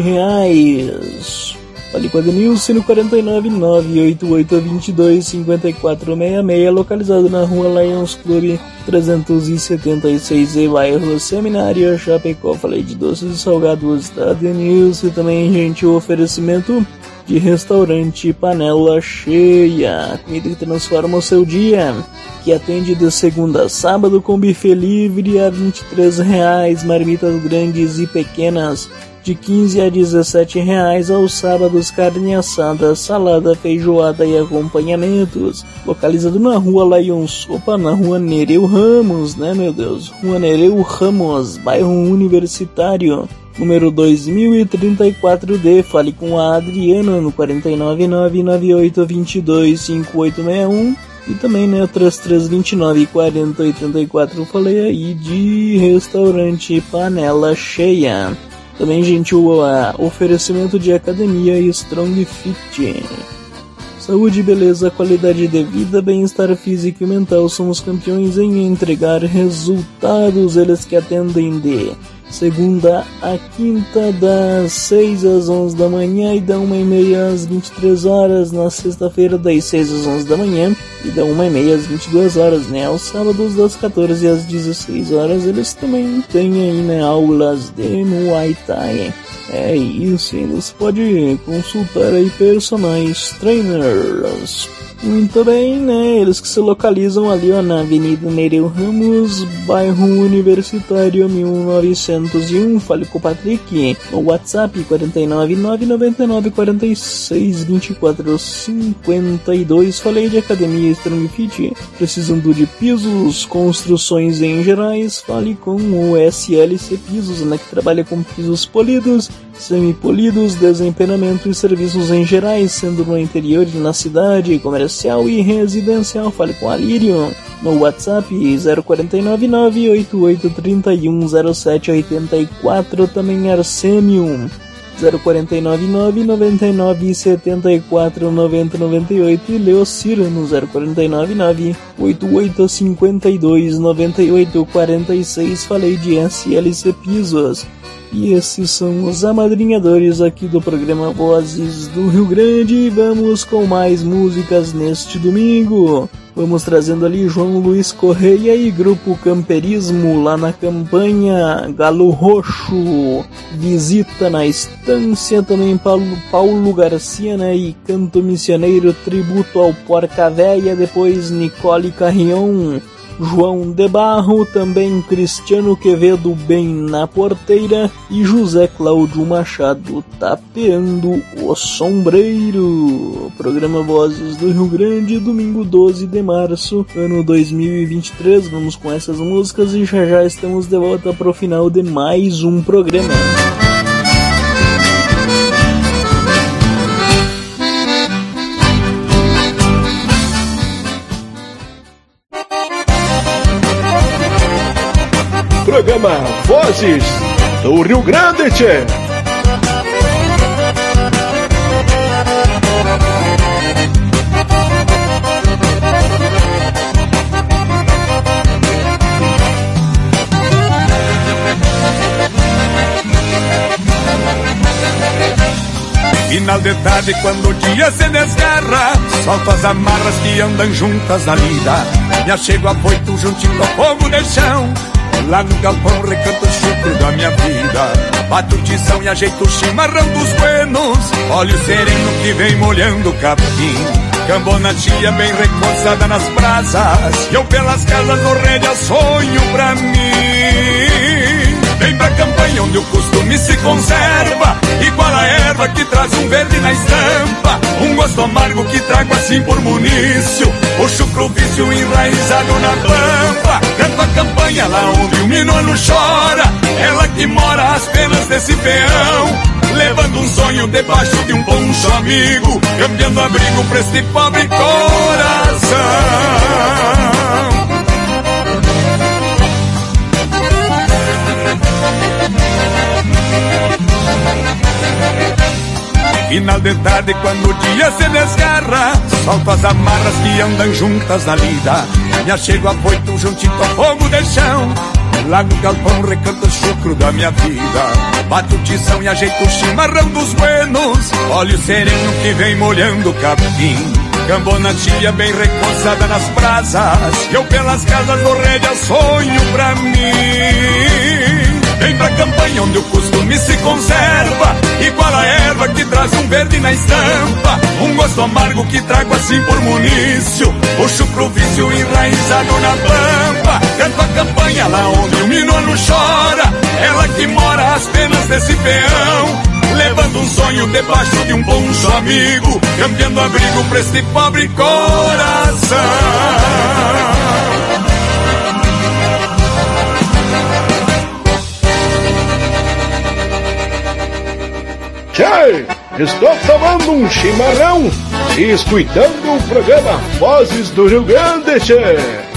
reais. Fale com a Denilce no quarenta e nove, nove oito oito, dois dois, cinco quatro seis seis, localizado na rua Lions Club trezentos e setenta e seis, e bairro Seminário, Chapecó. Falei de doces e salgados da Denilce, também, gente, o oferecimento de restaurante Panela Cheia, comida que transforma o seu dia, que atende de segunda a sábado com buffet livre a vinte e três reais, marmitas grandes e pequenas de quinze a dezessete reais, aos sábados carne assada, salada, feijoada e acompanhamentos. Localizado na rua Lions, opa, na rua Nereu Ramos, né, meu Deus, rua Nereu Ramos, bairro Universitário, número dois mil e trinta e quatro D. Fale com a Adriana no quarenta e nove, nove nove oito, dois dois, cinco oito seis um. E também, né, três três dois nove, quarenta, oitenta e quatro. Falei aí de restaurante Panela Cheia. Também, gente, o a, oferecimento de academia Strong Fit. Saúde, beleza, qualidade de vida, bem-estar físico e mental. Somos campeões em entregar resultados. Eles que atendem de segunda a quinta, das seis às onze da manhã e da uma e meia às vinte e três horas. Na sexta-feira, das seis às onze da manhã e da uma e meia às vinte e duas horas, né? Aos sábados, das quatorze às dezesseis horas, eles também têm aí, né, aulas de Muay Thai. É isso, hein? Você pode consultar aí personagens trainers. Muito bem, né? Eles que se localizam ali, ó, na Avenida Nereu Ramos, bairro Universitário mil novecentos e um. Fale com o Patrick no WhatsApp quarenta e nove, nove nove nove, quarenta e seis, vinte e quatro, cinquenta e dois. Falei de academia Strong Fit, precisando de pisos, construções em gerais. Fale com o S L C Pisos, né, que trabalha com pisos polidos, semipolidos, desempenamento e serviços em gerais, sendo no interior e na cidade, comercial e residencial. Fale com a Lírio no WhatsApp zero quarenta e nove, nove oito oito, trinta e um, zero sete oitenta e quatro. Também Arsênio, zero quatro nove nove, nove nove sete quatro, nove zero nove oito e Leocira no zero quatro nove nove, oito oito cinco dois, nove oito quatro seis. Falei de S L C Pisos. E esses são os amadrinhadores aqui do programa Vozes do Rio Grande. Vamos com mais músicas neste domingo. Vamos trazendo ali João Luiz Correia e Grupo Camperismo lá na campanha. Galo Roxo, Visita na Estância, também Paulo, Paulo Garcia, né? E Canto Missioneiro, Tributo ao Porca Véia. Depois Nicole Carrion, João de Barro, também Cristiano Quevedo, Bem na Porteira, e José Cláudio Machado, Tapeando o Sombreiro. Programa Vozes do Rio Grande, domingo doze de março, ano dois mil e vinte e três. Vamos com essas músicas e já já estamos de volta para o final de mais um programa. Programa Vozes do Rio Grande, tchê. Final de tarde, quando o dia se desgarra, solto as amarras que andam juntas na lida. Me achego afoito juntinho ao fogo de chão, lá no galpão recanto o chucro da minha vida. Bato tição e ajeito o chimarrão dos buenos, olho sereno que vem molhando o capim. Cambona tia bem recoçada nas brasas, e eu pelas casas do rédea sonho pra mim. Vem pra campanha onde o costume se conserva, igual a erva que traz um verde na estampa, um gosto amargo que trago assim por munício, o chucro vício enraizado na pampa. Canto a campanha lá onde o minuano chora, ela que mora às penas desse peão, levando um sonho debaixo de um poncho amigo, cambiando abrigo pra este pobre coração. Final de tarde, quando o dia se desgarra, solto as amarras que andam juntas na lida. Me achego afoito juntinho ao fogo de chão, lá no galpão recanto o chucro da minha vida. Bato tição e ajeito o chimarrão dos buenos, olho sereno que vem molhando o capim. Cambona tia bem recoçada nas brasas, e eu pelas casas do rédea sonho pra mim. Vem pra campanha onde o costume se conserva, igual a erva que traz um verde na estampa, um gosto amargo que trago assim por munício, o chucro vício enraizado na pampa. Canto a campanha lá onde o minuano chora, ela que mora às penas desse peão, levando um sonho debaixo de um poncho amigo, cambiando abrigo pra este pobre coração. Tchê, estou tomando um chimarrão e escutando o programa Vozes do Rio Grande, tchê.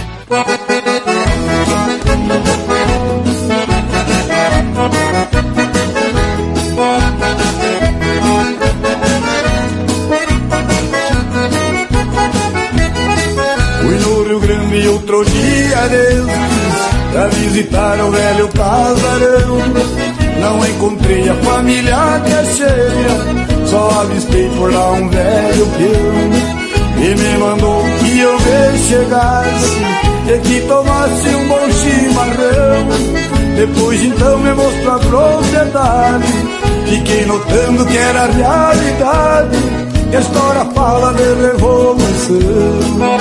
Fui no Rio Grande outro dia desses, pra visitar o velho casarão. Não encontrei a família que é cheia, só avistei por lá um velho peão. E me mandou que eu ver chegasse e que tomasse um bom chimarrão. Depois então me mostrou a propriedade, fiquei notando que era realidade, que a história fala de revolução.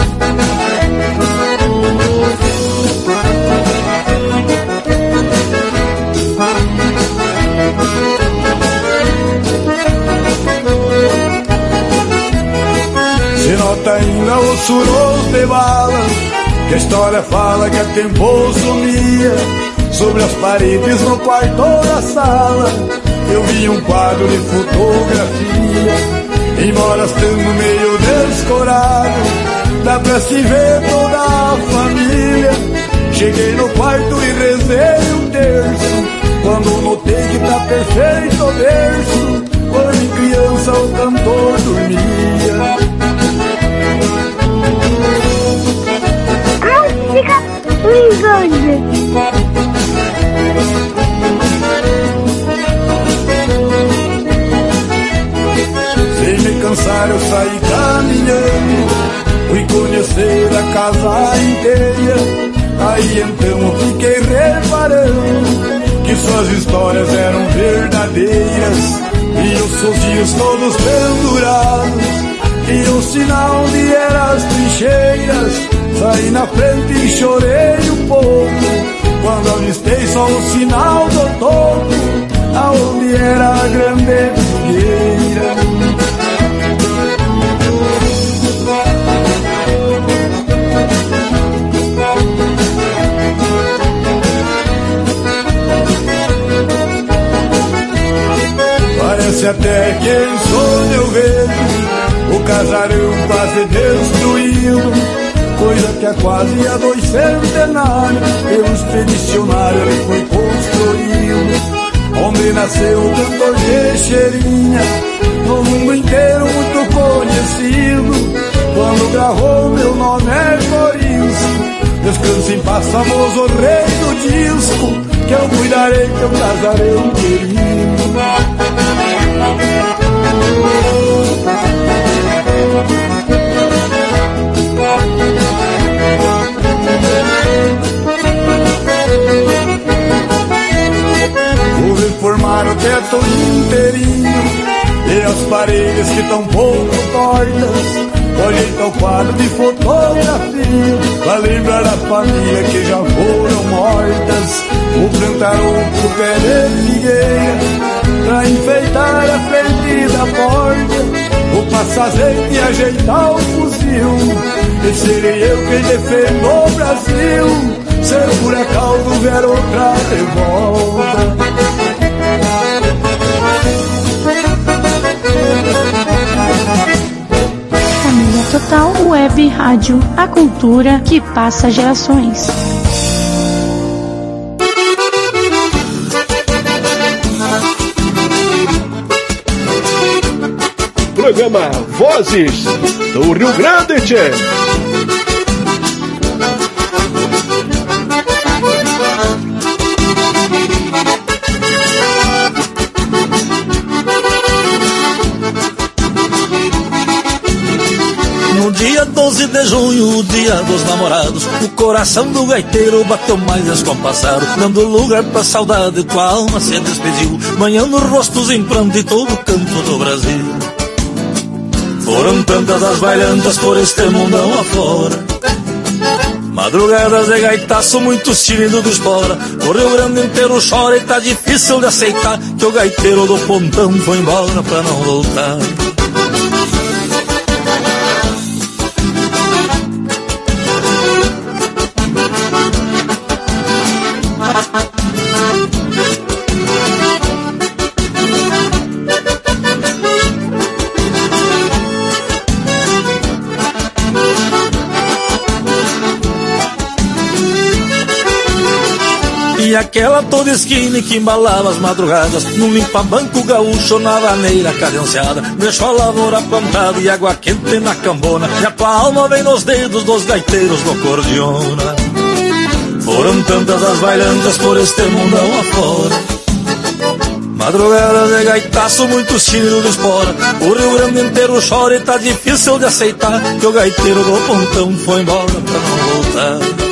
Se nota ainda o suroso de bala, que a história fala que a tempo sumia. Sobre as paredes no quarto da sala eu vi um quadro de fotografia. Embora estando meio descorado, dá pra se ver toda a família. Cheguei no quarto e rezei um terço, quando notei que tá perfeito o berço, descansar eu saí caminhando, fui conhecer a casa inteira. Aí então eu fiquei reparando que suas histórias eram verdadeiras, e os seus dias todos pendurados, e o sinal de eram as trincheiras. Saí na frente e chorei um pouco quando avistei só o sinal do topo, aonde era a grande fogueira. Parece até que em sonho eu vejo o casarão quase destruído, coisa que há quase há dois centenários pelo expedicionário ele foi construído. Onde nasceu o cantor Teixeirinha, no mundo inteiro muito conhecido. Quando gravou meu nome é Morisco, descanse em paz, famoso rei do disco, que eu cuidarei teu casarão querido. Vou reformar o teto inteirinho e as paredes que tão pouco tortas. Olhei tal quadro de fotografia pra lembrar a família que já foram mortas. Vou plantar outro pé de figueira pra enfeitar a frente da porta. Vou passar azeite e ajeitar o fuzil, e serei eu quem defendo o Brasil. Se o furacão vier outra revolta. Família Total Web Rádio, a cultura que passa gerações. Programa Vozes do Rio Grande, tchê. No dia doze de junho, o dia dos namorados, o coração do gaiteiro bateu mais descompassado, dando lugar pra saudade, tua alma se despediu, banhando rostos em pranto e todo canto do Brasil. Foram tantas as bailantas por este mundão afora, madrugadas de gaitaço, muitos tímidos de espora. O Rio Grande inteiro chora e tá difícil de aceitar que o gaiteiro do pontão foi embora pra não voltar. E aquela toda esquina que embalava as madrugadas, num limpa-banco gaúcho na vaneira cadenciada, deixou a lavoura plantada e água quente na cambona, e a tua alma vem nos dedos dos gaiteiros do cordiona. Foram tantas as bailantas por este mundão afora, madrugadas de gaitaço, muitos tímidos de espora. O Rio Grande inteiro chora e tá difícil de aceitar que o gaiteiro do pontão foi embora pra não voltar.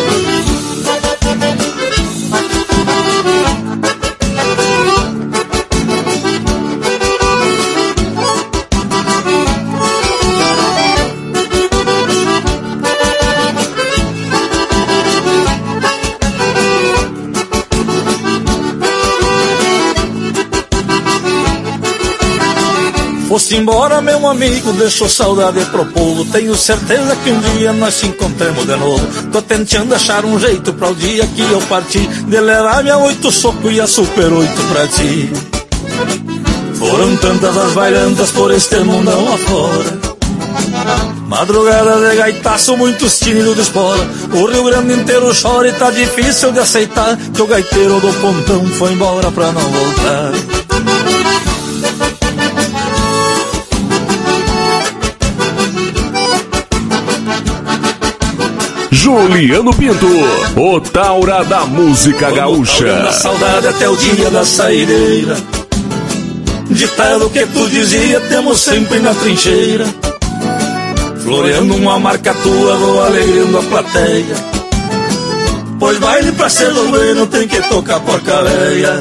Fosse embora meu amigo, deixou saudade pro povo. Tenho certeza que um dia nós se encontremos de novo. Tô tentando achar um jeito pra o dia que eu parti, de levar minha oito soco e a super oito pra ti. Foram tantas as bailantas por este mundão afora, madrugada de gaitaço, muitos tímidos de espora. O Rio Grande inteiro chora e tá difícil de aceitar que o gaiteiro do pontão foi embora pra não voltar. Juliano Pinto, o Taura da música gaúcha. Da saudade até o dia da saideira, ditado que tu dizia, temos sempre na trincheira, floreando uma marca tua, vou alegrando a plateia, pois baile pra ser bueno tem que tocar porca véia.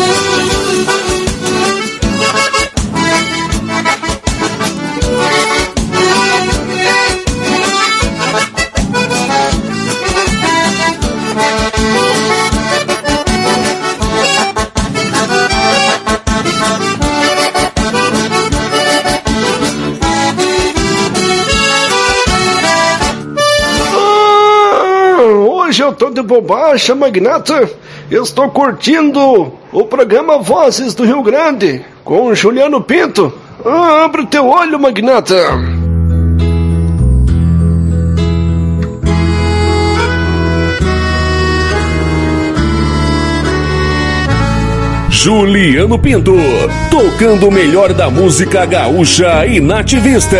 Hoje eu tô de bobagem, magnata. Eu estou curtindo o programa Vozes do Rio Grande com o Juliano Pinto. Ah, abre teu olho, magnata. Juliano Pinto, tocando o melhor da música gaúcha e nativista.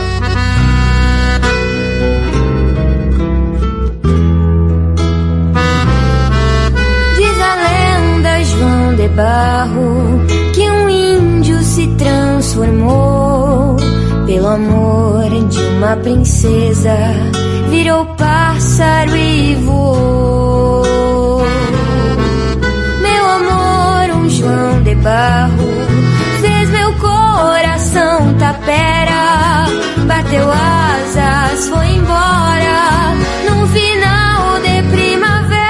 De barro que um índio se transformou pelo amor de uma princesa, virou pássaro e voou. Meu amor, um João de barro, fez meu coração tapera, bateu asas, foi embora num final de primavera.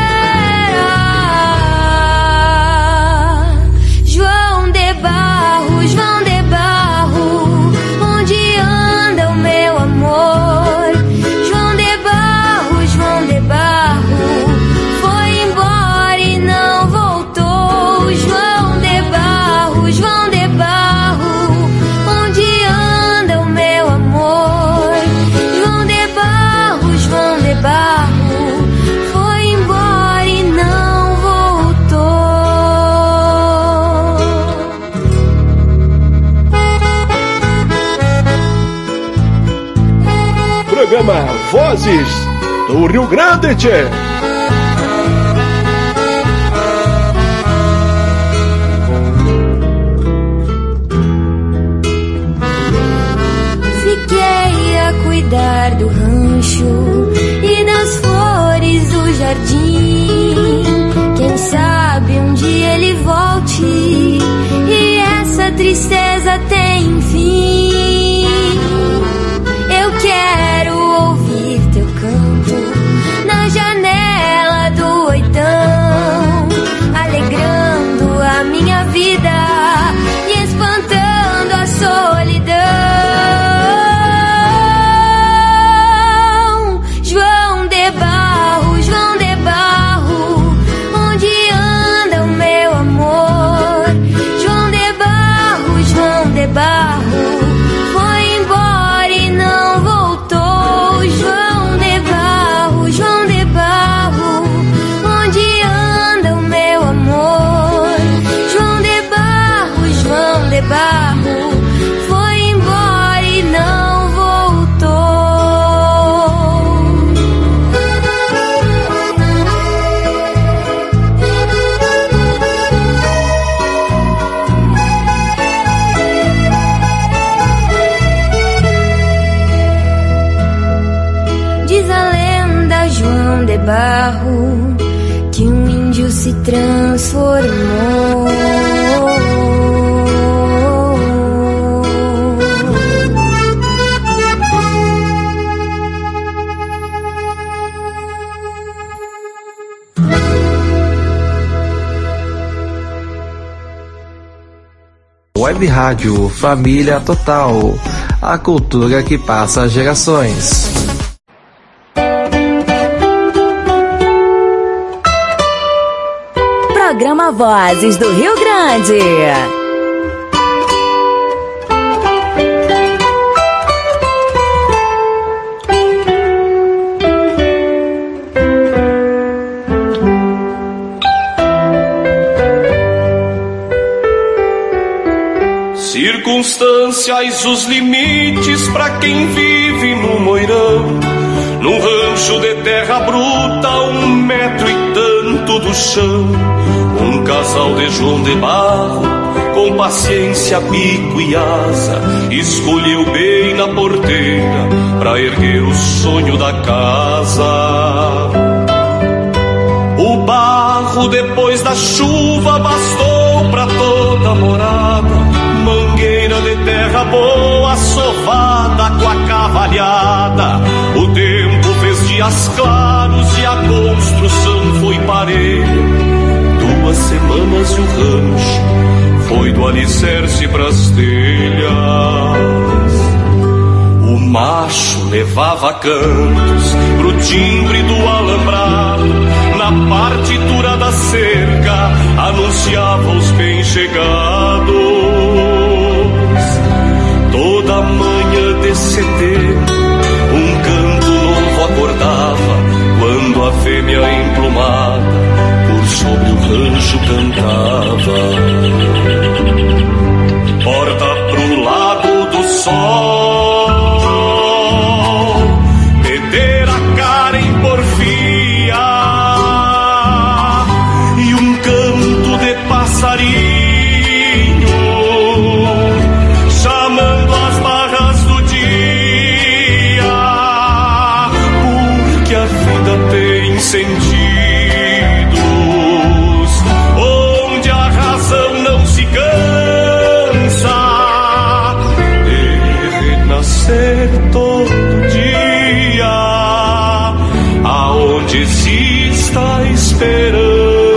João de barro, onde anda o meu amor? João de barro, João de barro, foi embora e não voltou. João de barro, João de barro, onde anda o meu amor? João de barro, João de barro, foi embora e não voltou. Programa Vozes do Rio Grande, tchê. Fiquei a cuidar do rancho e das flores do jardim. Quem sabe um dia ele volte e essa tristeza tem fim. Eu quero ouvir teu canto na janela do oitão, alegrando a minha vida e espantando a solidão. João de barro, João de barro, onde anda o meu amor? João de barro, João de barro, foi embora e não voltou. João de barro, João de barro, onde anda o meu amor? João de barro, João de barro, foi embora e não voltou. Diz a lenda, João de barro, que um índio se transformou. Web Rádio Família Total, a cultura que passa gerações. Programa Vozes do Rio Grande. Circunstâncias, os limites pra quem vive no moirão. num rancho de terra bruta, um metro e tanto do chão, um casal de João de Barro, com paciência, bico e asa, escolheu bem na porteira pra erguer o sonho da casa. O barro depois da chuva bastou pra toda morada, mangueira de terra boa, sovada com a cavalhada. O tempo fez dias claros e a construção foi parelha. Duas semanas e o rancho foi do alicerce pras telhas. O macho levava cantos pro timbre do alambrado, na partitura da cerca anunciava os bem-chegados. Toda manhã de setembro um canto novo acordava, quando a fêmea emplumada por sobre o rancho cantava. Porta pro lado do sol, meter a cara em porfia, e um canto de passarinho chamando as barras do dia, porque a vida tem sentidos onde a razão não se cansa de renascer todo dia, aonde exista a esperança.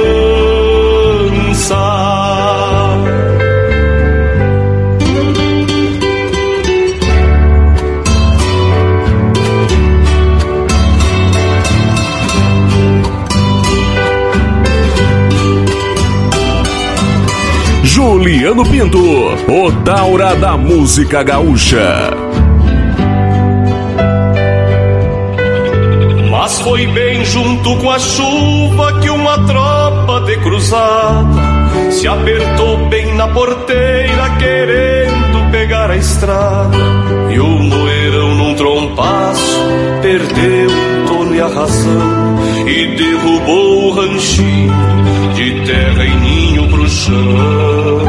Juliano Pinto, o Taura da música gaúcha. Mas foi bem junto com a chuva que uma tropa de cruzada se apertou bem na porteira, querendo pegar a estrada. E o moeirão num trompaço perdeu o tono e a razão, e derrubou o ranchinho de terra e ninho pro chão.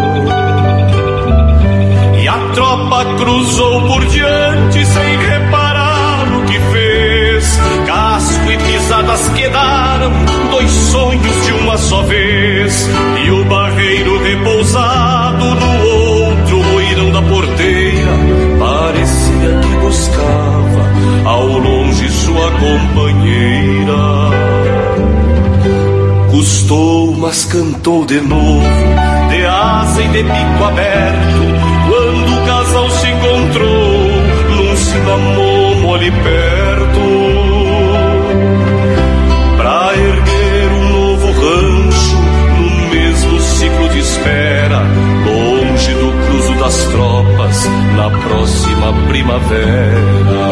E a tropa cruzou por diante sem reparar o que fez. Casco e pisadas quedaram, dois sonhos de uma só vez. E o barreiro repousado no outro moirão da porteira parecia que buscava ao longe sua companheira. Custou, mas cantou de novo, de asa e de bico aberto, quando o casal se encontrou num cinamomo ali perto, pra erguer um novo rancho no mesmo ciclo de espera, longe do cruzo das tropas na próxima primavera.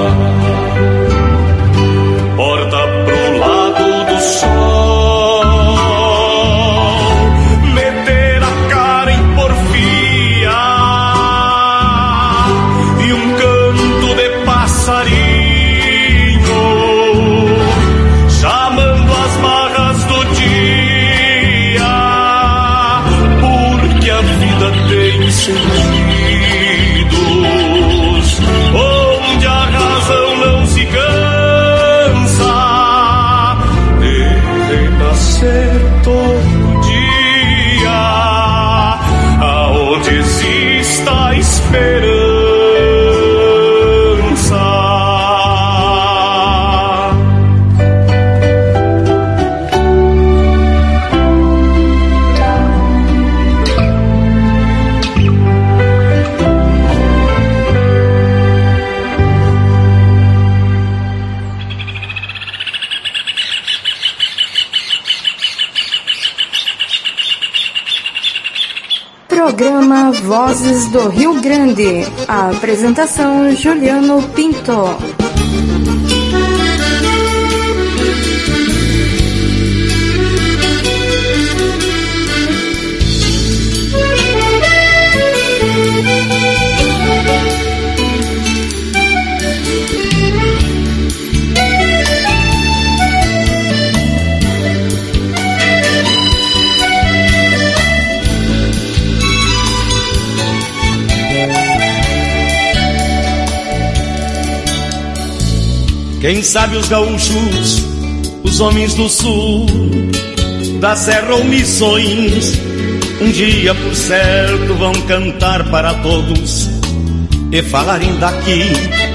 Porta pro lado do sol, meter a cara em porfia, e um canto de passarinho chamando as barras do dia, porque a vida tem sentidos onde a razão não se cansa de renascer todo dia, aonde exista a esperança. Programa Vozes do Rio Grande. A apresentação Juliano Pinto. Quem sabe os gaúchos, os homens do sul, da serra ou missões, um dia por certo vão cantar para todos e falarem daqui.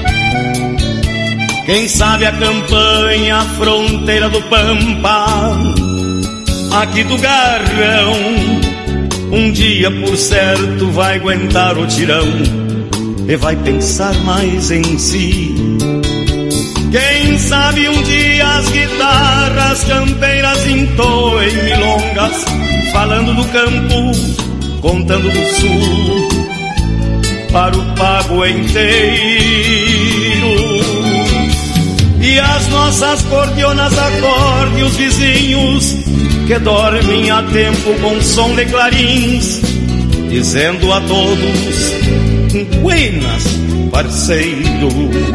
Quem sabe a campanha, a fronteira do Pampa, aqui do Garrão, um dia por certo vai aguentar o tirão e vai pensar mais em si. Quem sabe um dia as guitarras campeiras entoem milongas, falando do campo, contando do sul, para o pago inteiro. E as nossas cordionas acorde os vizinhos que dormem a tempo com som de clarins, dizendo a todos, buenas, parceiro.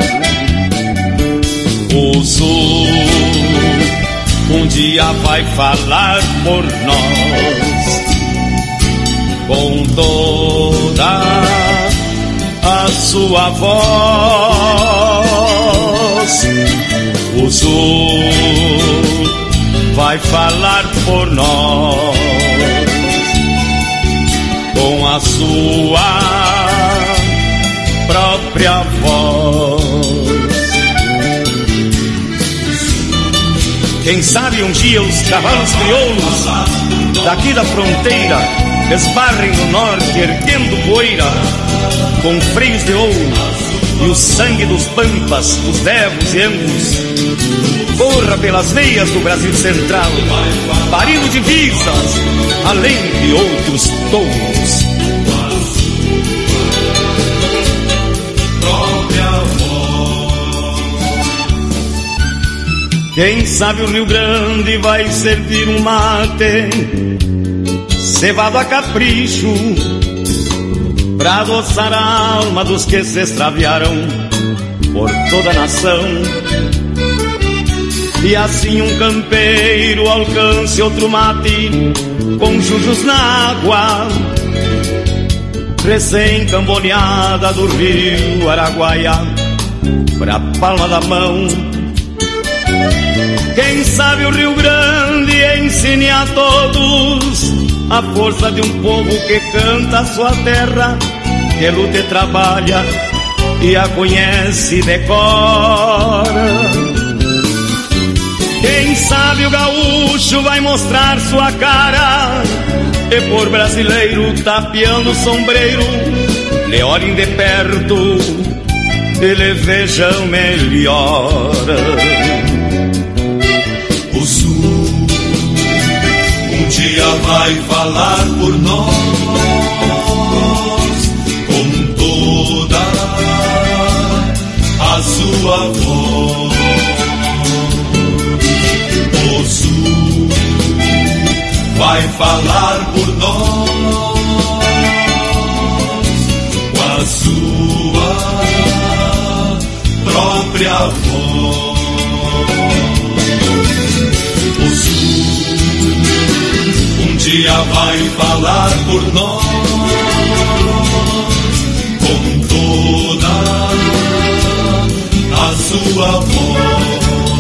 O sul um dia vai falar por nós, com toda a sua voz. O sul vai falar por nós, com a sua própria voz. Quem sabe um dia os cavalos crioulos daqui da fronteira esbarrem no norte erguendo poeira, com freios de ouro e o sangue dos pampas, dos devos e angus corra pelas veias do Brasil central, parindo divisas além de outros touros. Quem sabe o Rio Grande vai servir um mate cevado a capricho, pra adoçar a alma dos que se extraviaram por toda a nação. E assim um campeiro alcance outro mate com jujos na água, recém-camboneada do rio Araguaia pra palma da mão. Quem sabe o Rio Grande ensine a todos a força de um povo que canta a sua terra, que luta e trabalha e a conhece de cor. Quem sabe o gaúcho vai mostrar sua cara e por brasileiro tapeando o sombreiro lhe olhem de perto e lhe vejam melhor. O sul um dia vai falar por nós, com toda a sua voz. O sul vai falar por nós, com a sua própria voz. O sul um dia vai falar por nós, com toda a sua voz.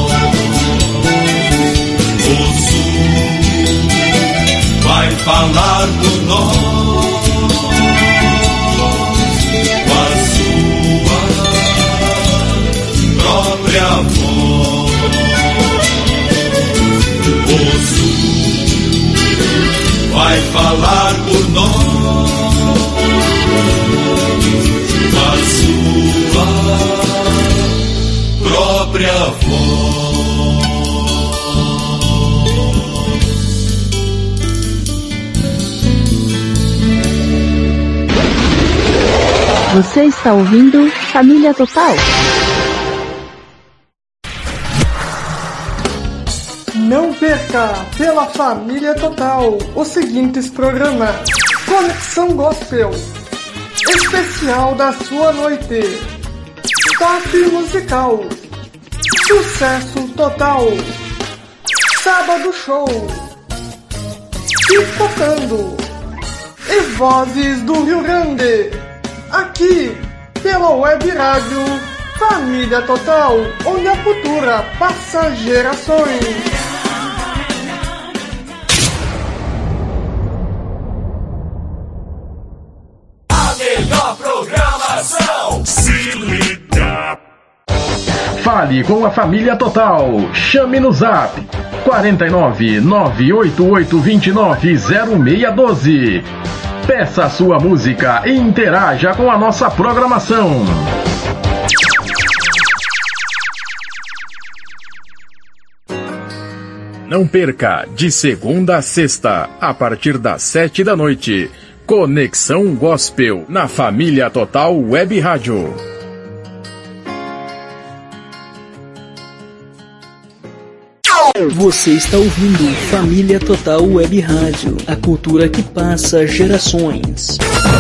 O sul vai falar por nós, com a sua própria voz. O sul vai falar por nós, com a sua própria voz. Você está ouvindo Família Total. Não perca pela Família Total os seguintes programas: Conexão Gospel, especial da sua noite, Top Musical, Sucesso Total, Sábado Show, Pipocando e Vozes do Rio Grande, aqui pela Web Rádio Família Total, onde a cultura passa gerações. A melhor programação. Se liga. Fale com a Família Total. Chame no Zap quatro nove nove oito oito dois nove zero seis um dois. Peça a sua música e interaja com a nossa programação. Não perca, de segunda a sexta, a partir das sete da noite, Conexão Gospel na Família Total Web Rádio. Você está ouvindo Família Total Web Rádio, a cultura que passa gerações.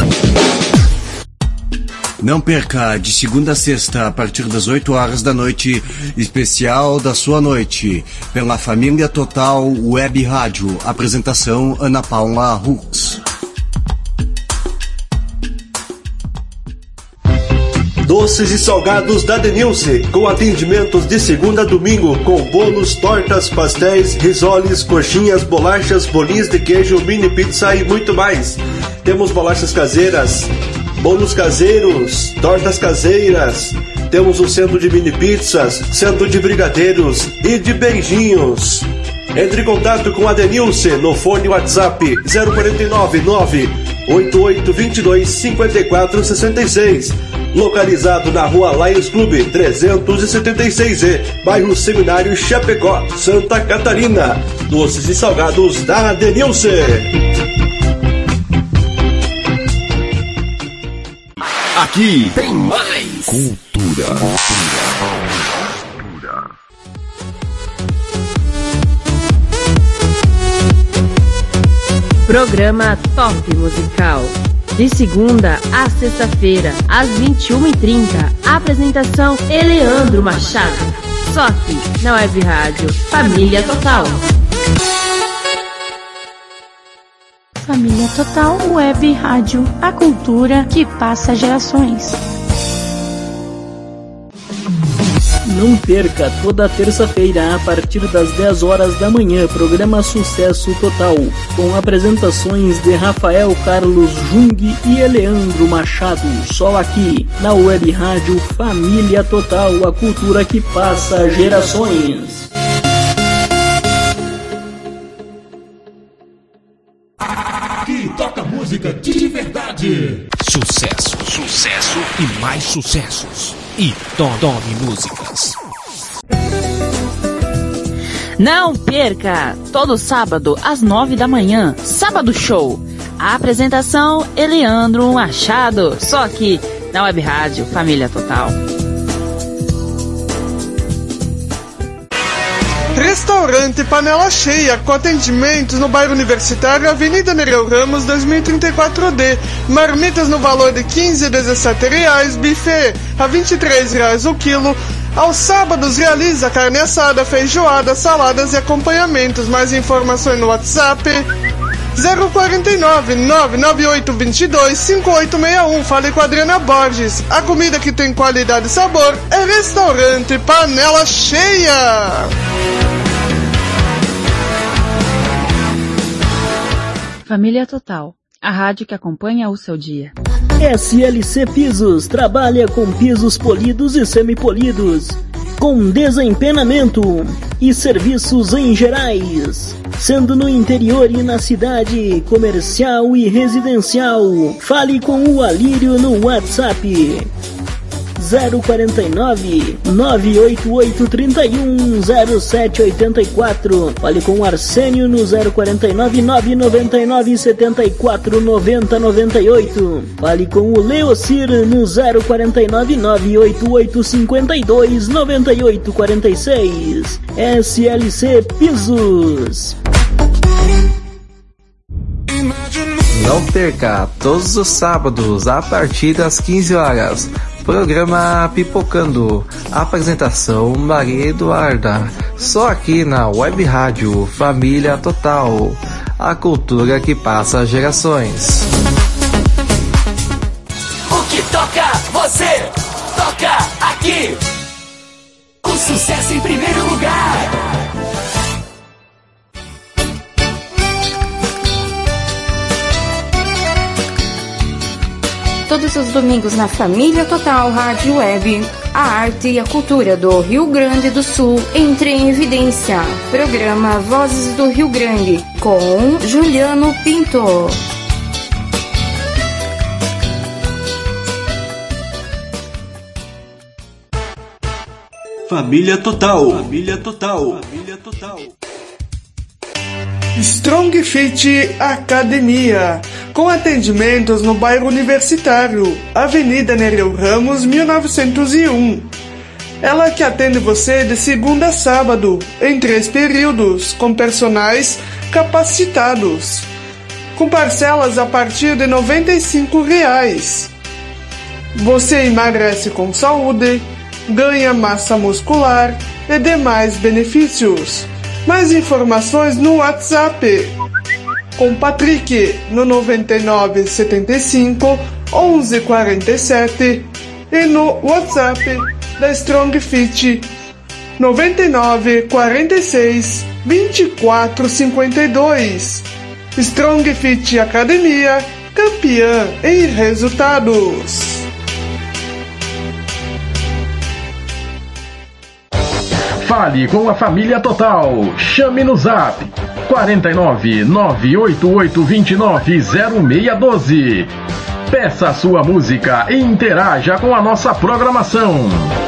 Não perca, de segunda a sexta, a partir das oito horas da noite, especial da sua noite, pela Família Total Web Rádio. Apresentação Ana Paula Hux. Doces e salgados da Denilce, com atendimentos de segunda a domingo, com bolos, tortas, pastéis, risoles, coxinhas, bolachas, bolinhos de queijo, mini pizza e muito mais. Temos bolachas caseiras, bolos caseiros, tortas caseiras. Temos um centro de mini pizzas, centro de brigadeiros e de beijinhos. Entre em contato com a Denilce no fone WhatsApp zero quatro nove nove oito oito dois dois cinco quatro seis seis. Localizado na rua Lions Clube trezentos e setenta e seis E, bairro Seminário Chapecó, Santa Catarina. Doces e salgados da Denilce. Aqui tem mais cultura. Programa Top Musical. De segunda a sexta-feira, às vinte e uma e trinta. Apresentação Eleandro Machado. Só aqui na Web Rádio Família Total. Família Total Web Rádio, a cultura que passa gerações. Não perca, toda terça-feira, a partir das dez horas da manhã, programa Sucesso Total, com apresentações de Rafael Carlos Jung e Eleandro Machado, só aqui, na Web Rádio Família Total, a cultura que passa gerações. Aqui toca música de verdade. Sucesso, sucesso e mais sucessos. E Tome Músicas. Não perca! Todo sábado, às nove da manhã, Sábado Show. A apresentação Eleandro Machado. Só aqui, na Web Rádio Família Total. Restaurante Panela Cheia, com atendimentos no bairro Universitário, Avenida Nereu Ramos, dois mil e trinta e quatro D. Marmitas no valor de quinze a dezessete reais, buffet a vinte e três reais o quilo. Aos sábados realiza carne assada, feijoada, saladas e acompanhamentos. Mais informações no WhatsApp zero quatro nove nove nove oito dois dois cinco oito seis um. Fale com a Adriana Borges. A comida que tem qualidade e sabor é Restaurante Panela Cheia. Família Total, a rádio que acompanha o seu dia. S L C Pisos trabalha com pisos polidos e semipolidos, com desempenamento e serviços em gerais, sendo no interior e na cidade, comercial e residencial. Fale com o Alírio no WhatsApp zero quatro nove nove oito oito três um zero sete oito quatro. Fale com o Arsênio no zero quatro nove nove nove nove sete quatro nove zero nove oito. Fale com o Leocir no zero quatro nove nove oito oito cinco dois nove oito quatro seis. S L C Pisos. Não perca, todos os sábados a partir das quinze horas, programa Pipocando. Apresentação Maria Eduarda. Só aqui na Web Rádio Família Total, a cultura que passa gerações. O que toca você? toca aqui. O sucesso em primeiro lugar. Todos os domingos na Família Total Rádio Web, a arte e a cultura do Rio Grande do Sul entra em evidência. Programa Vozes do Rio Grande, com Juliano Pinto. Família Total. Família Total. Família Total. Strong Fit Academia, com atendimentos no bairro Universitário, Avenida Nereu Ramos, mil novecentos e um. Ela que atende você de segunda a sábado, em três períodos, com personagens capacitados, com parcelas a partir de noventa e cinco reais. Você emagrece com saúde, ganha massa muscular e demais benefícios. Mais informações no WhatsApp com Patrick no noventa e nove setenta e cinco onze quarenta e sete e no WhatsApp da Strong Fit noventa e nove quarenta e seis vinte e quatro cinquenta e dois. Strong Fit Academia, campeã em resultados. Fale com a Família Total. Chame no Zap quatro nove nove oito oito dois nove zero seis um dois. Peça a sua música e interaja com a nossa programação.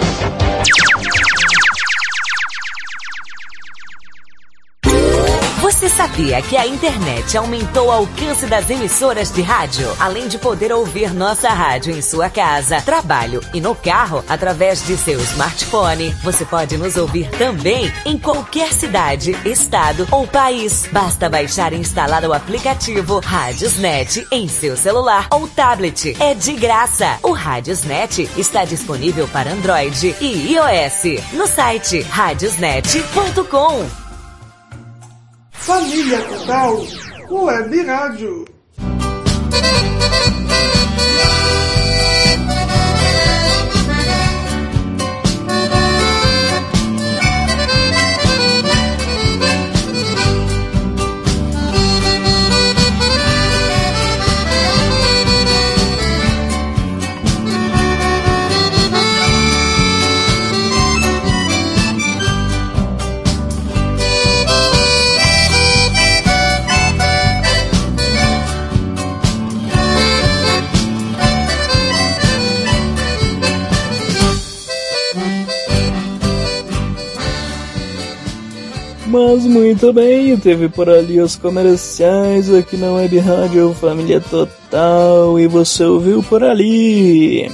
Você sabia que a internet aumentou o alcance das emissoras de rádio? Além de poder ouvir nossa rádio em sua casa, trabalho e no carro, através de seu smartphone, você pode nos ouvir também em qualquer cidade, estado ou país. Basta baixar e instalar o aplicativo Radiosnet em seu celular ou tablet. É de graça. O Radiosnet está disponível para Android e iOS no site radiosnet ponto com. Família Total Web Rádio. Mas muito bem, teve por ali os comerciais aqui na Web Rádio Família Total e você ouviu por ali.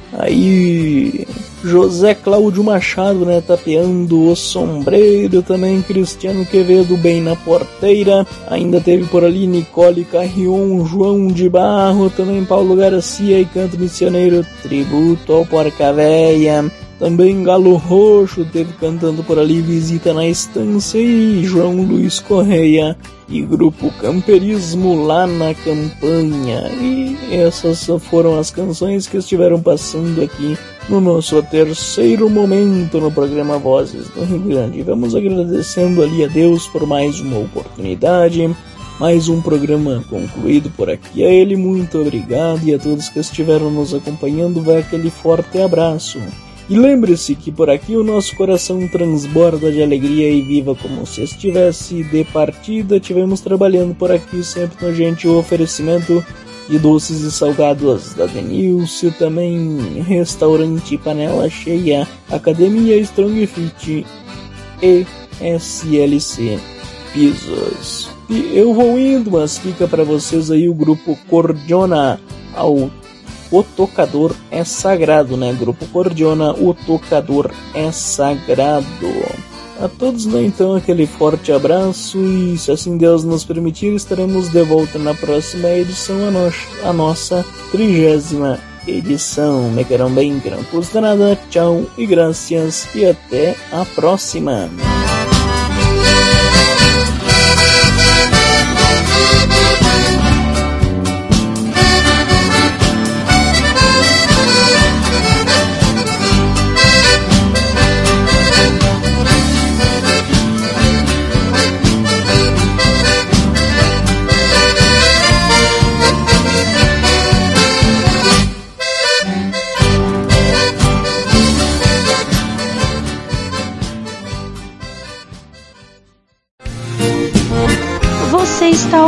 Aí, José Cláudio Machado, né, tapeando o sombreiro, também Cristiano Quevedo bem na porteira. Ainda teve por ali Nicole Carrion, João de Barro, também Paulo Garcia e Canto Missioneiro, tributo ao Porca Véia. Também Galo Roxo teve cantando por ali Visita na Estância e João Luiz Correia e Grupo Camperismo lá na campanha. E essas foram as canções que estiveram passando aqui no nosso terceiro momento no programa Vozes do Rio Grande. Vamos agradecendo ali a Deus por mais uma oportunidade, mais um programa concluído por aqui. A ele muito obrigado e a todos que estiveram nos acompanhando vai aquele forte abraço. E lembre-se que por aqui o nosso coração transborda de alegria e viva como se estivesse de partida. Tivemos trabalhando por aqui sempre no gentil oferecimento de doces e salgados da Denilce, também Restaurante Panela Cheia, Academia Strong Fit e S L C Pisos. E eu vou indo, mas fica para vocês aí o grupo Cordiona, ao O Tocador é Sagrado, né? Grupo Cordiona, O Tocador é Sagrado. A todos, né, então, aquele forte abraço e, se assim Deus nos permitir, estaremos de volta na próxima edição, a, no a nossa trigésima edição. Me queiram bem, que não custa nada. Tchau e graças e até a próxima.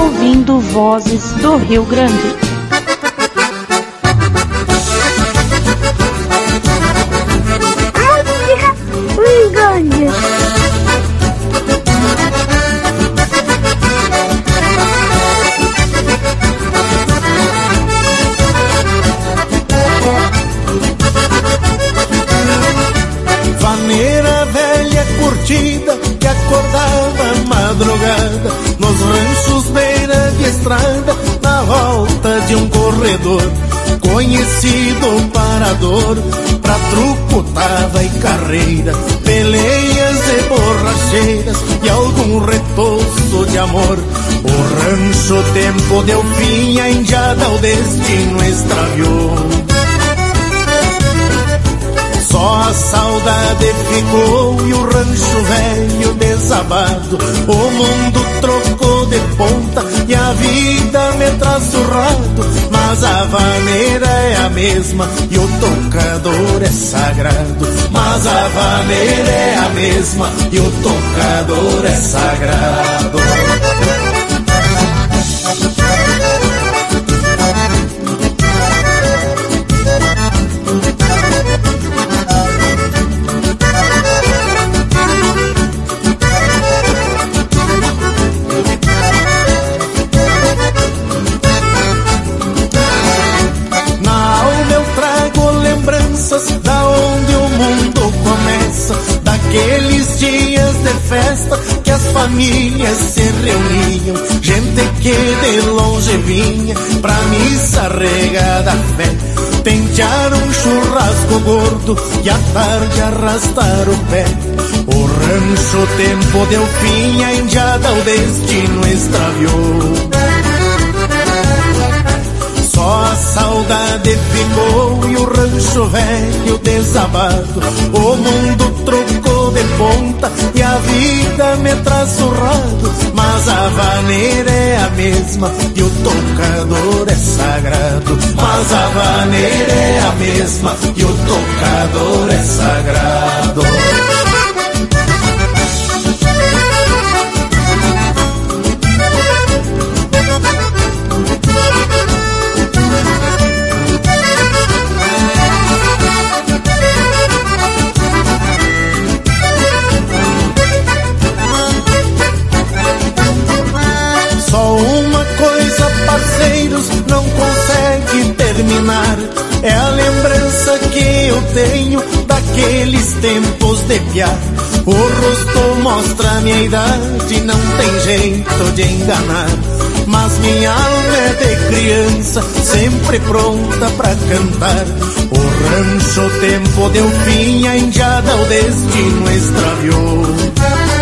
ouvindo Vozes do Rio Grande. Rio Grande. Vaneira velha curtida que acordava madrugada nos ranchos beira de estrada, na volta de um corredor conhecido parador pra truco, tava e carreira, peleias e borracheiras e algum retoço de amor. O rancho tempo deu fim, a indiada o destino extraviou. Só a saudade ficou e o rancho velho desabado. O mundo trocou de ponta e a vida me traz surrado. Mas a vaneira é a mesma e o tocador é sagrado. Mas a vaneira é a mesma e o tocador é sagrado. Da onde o mundo começa, daqueles dias de festa que as famílias se reuniam, gente que de longe vinha pra missa regada a fé, pentear um churrasco gordo e à tarde arrastar o pé. O rancho tempo deu fim, a indiada o destino extraviou. Só a saudade ficou e o rancho velho desabado. O mundo trocou de ponta e a vida me traz surrado. Mas a vaneira é a mesma e o tocador é sagrado. Mas a vaneira é a mesma e o tocador é sagrado. Só uma coisa, parceiros, não consegue terminar. É a lembrança que eu tenho daqueles tempos de piá. O rosto mostra minha idade, não tem jeito de enganar. Mas minha alma é de criança, sempre pronta pra cantar. O rancho tempo deu fim, a indiada o destino extraviou.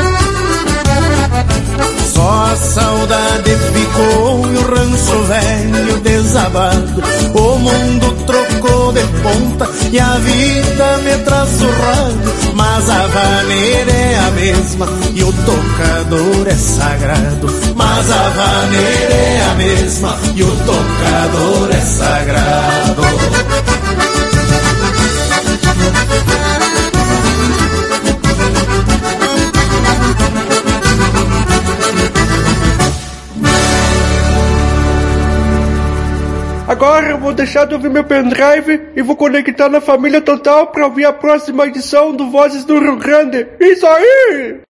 Só a saudade ficou e o rancho velho desabado. O mundo trocou de ponta e a vida me traz surrado. Mas a vaneira é a mesma e o tocador é sagrado. Mas a vaneira é a mesma e o tocador é sagrado. Agora eu vou deixar de ouvir meu pendrive e vou conectar na Família Total para ouvir a próxima edição do Vozes do Rio Grande. Isso aí!